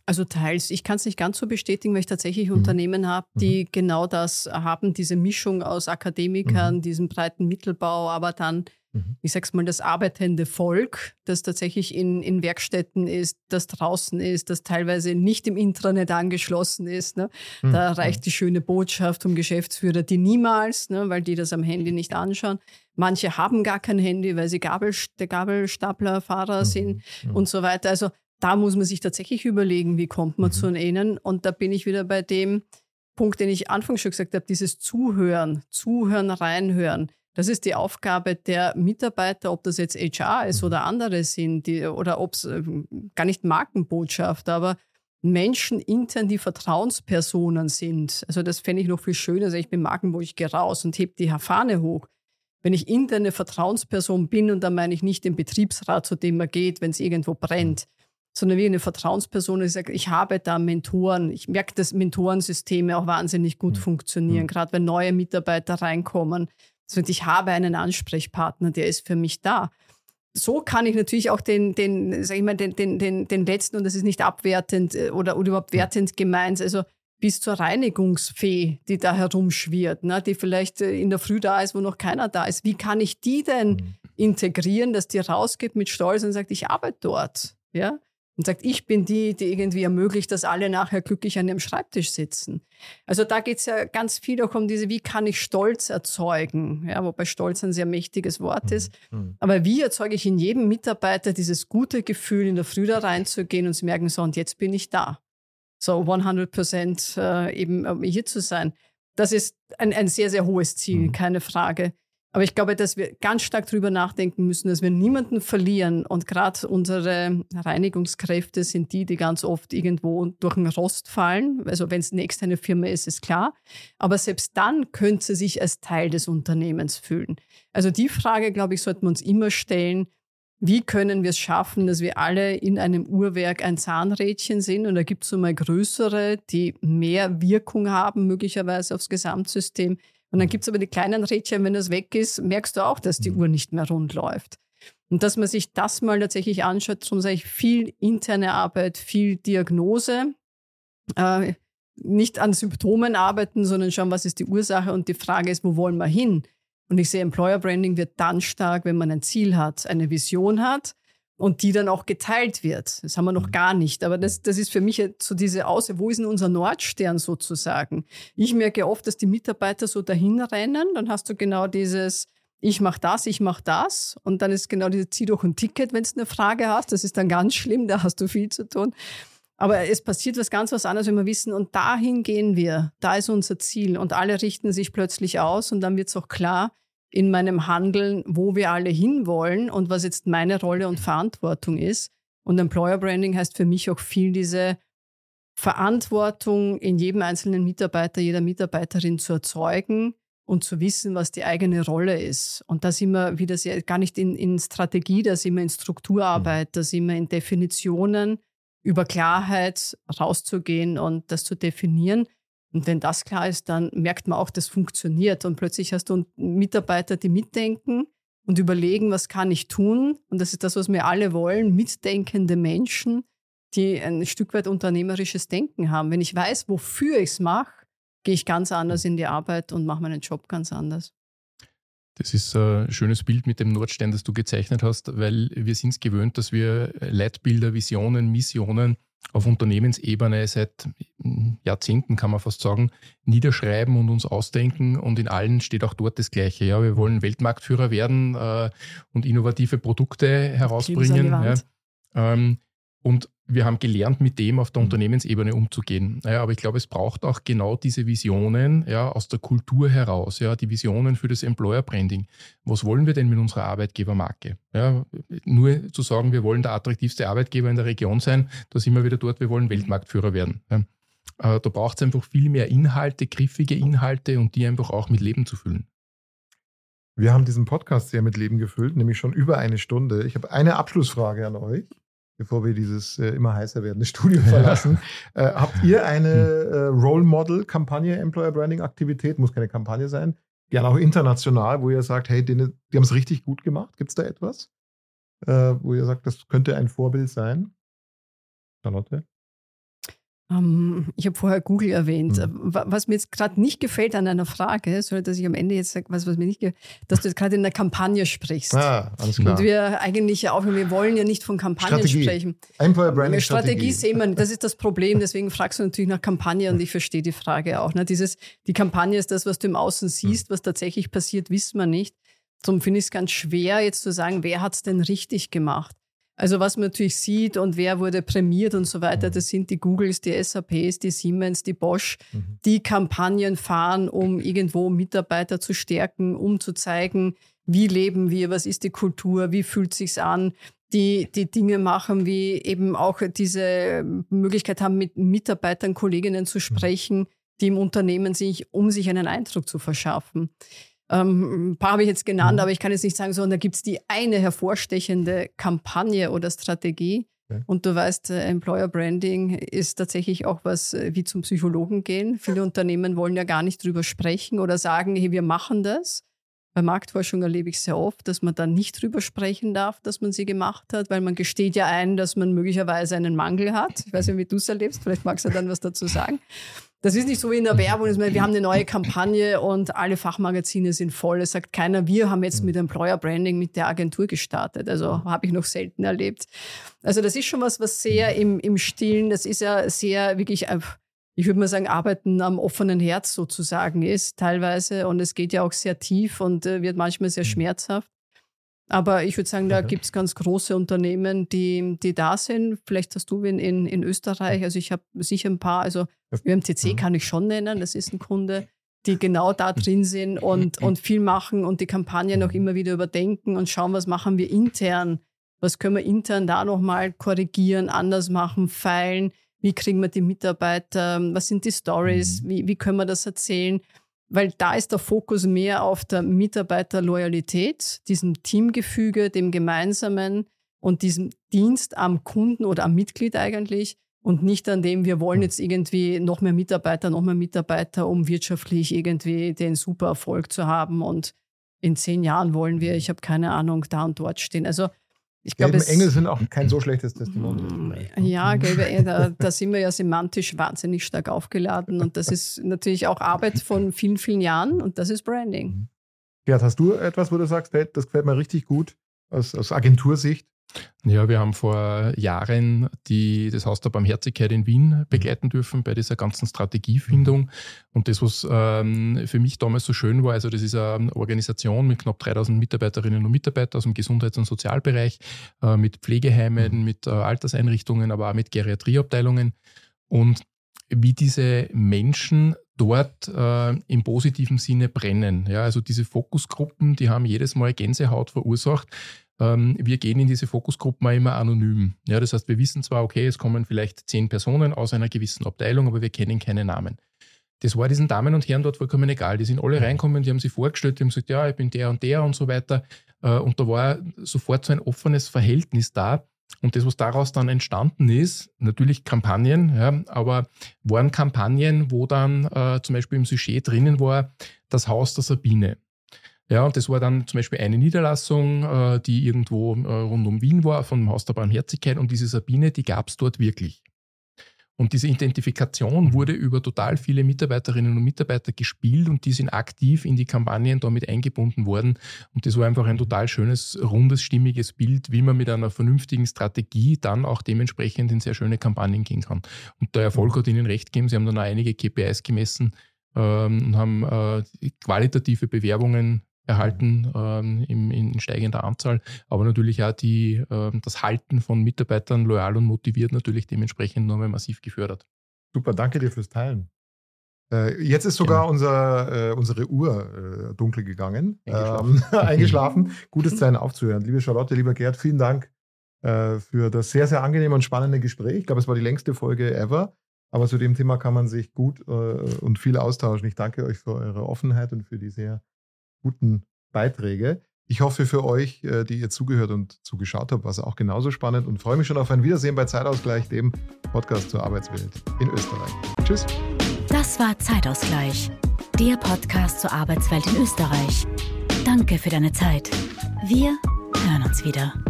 Also teils. Ich kann es nicht ganz so bestätigen, weil ich tatsächlich Mhm. Unternehmen habe, die Mhm. genau das haben, diese Mischung aus Akademikern, Mhm. diesen breiten Mittelbau, aber dann, Mhm. ich sag's mal, das arbeitende Volk, das tatsächlich in, in Werkstätten ist, das draußen ist, das teilweise nicht im Intranet angeschlossen ist. Ne? Da Mhm. reicht die schöne Botschaft vom Geschäftsführer, die niemals, ne, weil die das am Handy nicht anschauen. Manche haben gar kein Handy, weil sie Gabel, Gabelstaplerfahrer Mhm. sind Mhm. und so weiter. Also da muss man sich tatsächlich überlegen, wie kommt man Mhm. zu ihnen. Und da bin ich wieder bei dem Punkt, den ich anfangs schon gesagt habe, dieses Zuhören, Zuhören, Reinhören. Das ist die Aufgabe der Mitarbeiter, ob das jetzt H R ist Mhm. oder andere sind, die, oder ob es äh, gar nicht Markenbotschaft, aber Menschen intern, die Vertrauenspersonen sind. Also das fände ich noch viel schöner. Also ich bin Markenbotschaft, ich gehe raus und heb die Fahne hoch. Wenn ich interne Vertrauensperson bin, und da meine ich nicht den Betriebsrat, zu dem man geht, wenn es irgendwo brennt, sondern wie eine Vertrauensperson, die sagt, ich habe da Mentoren. Ich merke, dass Mentorensysteme auch wahnsinnig gut Mhm. funktionieren, Mhm. gerade wenn neue Mitarbeiter reinkommen. Also ich habe einen Ansprechpartner, der ist für mich da. So kann ich natürlich auch den, den, sag ich mal, den, den, den, den letzten, und das ist nicht abwertend äh, oder, oder überhaupt wertend gemeint, also bis zur Reinigungsfee, die da herumschwirrt, ne, die vielleicht äh, in der Früh da ist, wo noch keiner da ist. Wie kann ich die denn Mhm. integrieren, dass die rausgeht mit Stolz und sagt, ich arbeite dort, ja? Und sagt, ich bin die, die irgendwie ermöglicht, dass alle nachher glücklich an ihrem Schreibtisch sitzen. Also da geht es ja ganz viel auch um diese, wie kann ich Stolz erzeugen? Ja, wobei Stolz ein sehr mächtiges Wort ist. Mhm. Aber wie erzeuge ich in jedem Mitarbeiter dieses gute Gefühl, in der Früh da reinzugehen und zu merken, so, und jetzt bin ich da. So hundert Prozent äh, eben äh, hier zu sein. Das ist ein, ein sehr, sehr hohes Ziel, Mhm. keine Frage. Aber ich glaube, dass wir ganz stark darüber nachdenken müssen, dass wir niemanden verlieren. Und gerade unsere Reinigungskräfte sind die, die ganz oft irgendwo durch den Rost fallen. Also wenn es eine externe Firma ist, ist klar. Aber selbst dann könnte sie sich als Teil des Unternehmens fühlen. Also die Frage, glaube ich, sollten wir uns immer stellen, wie können wir es schaffen, dass wir alle in einem Uhrwerk ein Zahnrädchen sind? Und da gibt es so mal größere, die mehr Wirkung haben, möglicherweise aufs Gesamtsystem. Und dann gibt es aber die kleinen Rädchen, wenn das weg ist, merkst du auch, dass die Mhm. Uhr nicht mehr rund läuft. Und dass man sich das mal tatsächlich anschaut, darum sage ich, viel interne Arbeit, viel Diagnose, äh, nicht an Symptomen arbeiten, sondern schauen, was ist die Ursache, und die Frage ist, wo wollen wir hin? Und ich sehe, Employer Branding wird dann stark, wenn man ein Ziel hat, eine Vision hat und die dann auch geteilt wird. Das haben wir noch gar nicht. Aber das, das ist für mich jetzt so diese Aussicht, wo ist denn unser Nordstern sozusagen? Ich merke oft, dass die Mitarbeiter so dahin rennen, dann hast du genau dieses, ich mache das, ich mache das, und dann ist genau diese, zieh doch ein Ticket, wenn du eine Frage hast. Das ist dann ganz schlimm, da hast du viel zu tun. Aber es passiert was ganz was anderes, wenn wir wissen, und dahin gehen wir, da ist unser Ziel, und alle richten sich plötzlich aus, und dann wird es auch klar in meinem Handeln, wo wir alle hinwollen und was jetzt meine Rolle und Verantwortung ist. Und Employer Branding heißt für mich auch viel diese Verantwortung in jedem einzelnen Mitarbeiter, jeder Mitarbeiterin zu erzeugen und zu wissen, was die eigene Rolle ist. Und da sind wir wieder sehr, gar nicht in, in Strategie, da sind wir in Strukturarbeit, da sind wir in Definitionen, über Klarheit rauszugehen und das zu definieren. Und wenn das klar ist, dann merkt man auch, das funktioniert. Und plötzlich hast du Mitarbeiter, die mitdenken und überlegen, was kann ich tun? Und das ist das, was wir alle wollen, mitdenkende Menschen, die ein Stück weit unternehmerisches Denken haben. Wenn ich weiß, wofür ich es mache, gehe ich ganz anders in die Arbeit und mache meinen Job ganz anders. Das ist ein schönes Bild mit dem Nordstern, das du gezeichnet hast, weil wir sind es gewöhnt, dass wir Leitbilder, Visionen, Missionen auf Unternehmensebene seit Jahrzehnten, kann man fast sagen, niederschreiben und uns ausdenken, und in allen steht auch dort das Gleiche. Ja, wir wollen Weltmarktführer werden äh, und innovative Produkte herausbringen. Ja, ähm, und wir haben gelernt, mit dem auf der Mhm. Unternehmensebene umzugehen. Naja, aber ich glaube, es braucht auch genau diese Visionen, ja, aus der Kultur heraus, ja, die Visionen für das Employer Branding. Was wollen wir denn mit unserer Arbeitgebermarke? Ja, nur zu sagen, wir wollen der attraktivste Arbeitgeber in der Region sein, da sind wir wieder dort, wir wollen Weltmarktführer werden. Ja. Äh, da braucht es einfach viel mehr Inhalte, griffige Inhalte, und die einfach auch mit Leben zu füllen. Wir haben diesen Podcast sehr mit Leben gefüllt, nämlich schon über eine Stunde. Ich habe eine Abschlussfrage an euch, bevor wir dieses äh, immer heißer werdende Studio verlassen. äh, habt ihr eine äh, Role Model-Kampagne, Employer Branding Aktivität, muss keine Kampagne sein, gerne auch international, wo ihr sagt, hey, die, die haben es richtig gut gemacht? Gibt es da etwas, äh, wo ihr sagt, das könnte ein Vorbild sein? Charlotte? Um, ich habe vorher Google erwähnt. Mhm. Was mir jetzt gerade nicht gefällt an einer Frage, soll, dass ich am Ende jetzt sage, was, was mir nicht gefällt, dass du jetzt gerade in der Kampagne sprichst. Ah, alles klar. Und wir eigentlich ja auch, wir wollen ja nicht von Kampagnen Strategie. sprechen. Employer Branding Strategie. Strategie sehen wir nicht. Das ist das Problem. Deswegen fragst du natürlich nach Kampagne und ich verstehe die Frage auch. Ne? Dieses, die Kampagne ist das, was du im Außen siehst, was tatsächlich passiert, wissen wir nicht. Darum finde ich es ganz schwer, jetzt zu sagen, wer hat es denn richtig gemacht. Also was man natürlich sieht und wer wurde prämiert und so weiter, das sind die Googles, die S A Ps, die Siemens, die Bosch, mhm. die Kampagnen fahren, um irgendwo Mitarbeiter zu stärken, um zu zeigen, wie leben wir, was ist die Kultur, wie fühlt es sich an, die die Dinge machen, wie eben auch diese Möglichkeit haben, mit Mitarbeitern, Kolleginnen zu sprechen, die im Unternehmen sind, um sich einen Eindruck zu verschaffen. Ähm, ein paar habe ich jetzt genannt, mhm. aber ich kann jetzt nicht sagen, so, da gibt es die eine hervorstechende Kampagne oder Strategie. Okay. Und du weißt, äh, Employer Branding ist tatsächlich auch was äh, wie zum Psychologen gehen. Viele Unternehmen wollen ja gar nicht drüber sprechen oder sagen, hey, wir machen das. Bei Marktforschung erlebe ich sehr oft, dass man dann nicht drüber sprechen darf, dass man sie gemacht hat, weil man gesteht ja ein, dass man möglicherweise einen Mangel hat. Ich weiß nicht, wie du es erlebst, vielleicht magst du dann was dazu sagen. Das ist nicht so wie in der Werbung, dass man, wir haben eine neue Kampagne und alle Fachmagazine sind voll. Es sagt keiner, wir haben jetzt mit Employer Branding mit der Agentur gestartet. Also habe ich noch selten erlebt. Also das ist schon was, was sehr im, im Stillen, das ist ja sehr wirklich, ich würde mal sagen, Arbeiten am offenen Herz sozusagen ist teilweise. Und es geht ja auch sehr tief und wird manchmal sehr schmerzhaft. Aber ich würde sagen, da okay. gibt es ganz große Unternehmen, die, die da sind. Vielleicht hast du in, in, in Österreich, also ich habe sicher ein paar, also Ö M T C mhm. kann ich schon nennen, das ist ein Kunde, die genau da drin sind und, und viel machen und die Kampagnen auch immer wieder überdenken und schauen, was machen wir intern, was können wir intern da nochmal korrigieren, anders machen, feilen, wie kriegen wir die Mitarbeiter, was sind die Stories, mhm. wie, wie können wir das erzählen. Weil da ist der Fokus mehr auf der Mitarbeiterloyalität, diesem Teamgefüge, dem Gemeinsamen und diesem Dienst am Kunden oder am Mitglied eigentlich und nicht an dem, wir wollen jetzt irgendwie noch mehr Mitarbeiter, noch mehr Mitarbeiter, um wirtschaftlich irgendwie den super Erfolg zu haben und in zehn Jahren wollen wir, ich habe keine Ahnung, da und dort stehen. Also ich glaube, gelbe Engel sind auch kein so schlechtes Testimonial. Ja, gelbe Engel, da, da sind wir ja semantisch wahnsinnig stark aufgeladen und das ist natürlich auch Arbeit von vielen, vielen Jahren und das ist Branding. Gerd, hast du etwas, wo du sagst, hey, das gefällt mir richtig gut aus, aus Agentursicht? Ja, wir haben vor Jahren die, das Haus der Barmherzigkeit in Wien begleiten dürfen bei dieser ganzen Strategiefindung. Und das, was ähm, für mich damals so schön war, also das ist eine Organisation mit knapp dreitausend Mitarbeiterinnen und Mitarbeitern aus dem Gesundheits- und Sozialbereich, äh, mit Pflegeheimen, mit äh, Alterseinrichtungen, aber auch mit Geriatrieabteilungen. Und wie diese Menschen dort äh, im positiven Sinne brennen. Ja, also diese Fokusgruppen, die haben jedes Mal Gänsehaut verursacht. Ähm, wir gehen in diese Fokusgruppen auch immer anonym. Ja, das heißt, wir wissen zwar, okay, es kommen vielleicht zehn Personen aus einer gewissen Abteilung, aber wir kennen keine Namen. Das war diesen Damen und Herren dort vollkommen egal. Die sind alle reinkommen, die haben sich vorgestellt, die haben gesagt, ja, ich bin der und der und so weiter. Äh, und da war sofort so ein offenes Verhältnis da. Und das, was daraus dann entstanden ist, natürlich Kampagnen, ja, aber waren Kampagnen, wo dann äh, zum Beispiel im Sujet drinnen war, das Haus der Sabine. Ja, und das war dann zum Beispiel eine Niederlassung, äh, die irgendwo äh, rund um Wien war, vom Haus der Barmherzigkeit. Und diese Sabine, die gab es dort wirklich. Und diese Identifikation wurde über total viele Mitarbeiterinnen und Mitarbeiter gespielt und die sind aktiv in die Kampagnen damit eingebunden worden. Und das war einfach ein total schönes, rundes, stimmiges Bild, wie man mit einer vernünftigen Strategie dann auch dementsprechend in sehr schöne Kampagnen gehen kann. Und der Erfolg hat ihnen recht gegeben. Sie haben dann auch einige K P Is gemessen ähm, und haben äh, qualitative Bewerbungen erhalten ähm, in, in steigender Anzahl, aber natürlich auch die, äh, das Halten von Mitarbeitern loyal und motiviert natürlich dementsprechend nochmal massiv gefördert. Super, danke dir fürs Teilen. Äh, jetzt ist sogar unser, äh, unsere Uhr äh, dunkel gegangen, eingeschlafen. Ähm, eingeschlafen. Gutes Zeichen aufzuhören. Liebe Charlotte, lieber Gerd, vielen Dank äh, für das sehr, sehr angenehme und spannende Gespräch. Ich glaube, es war die längste Folge ever, aber zu dem Thema kann man sich gut äh, und viel austauschen. Ich danke euch für eure Offenheit und für die sehr guten Beiträge. Ich hoffe für euch, die ihr zugehört und zugeschaut habt, war es auch genauso spannend und freue mich schon auf ein Wiedersehen bei Zeitausgleich, dem Podcast zur Arbeitswelt in Österreich. Tschüss. Das war Zeitausgleich, der Podcast zur Arbeitswelt in Österreich. Danke für deine Zeit. Wir hören uns wieder.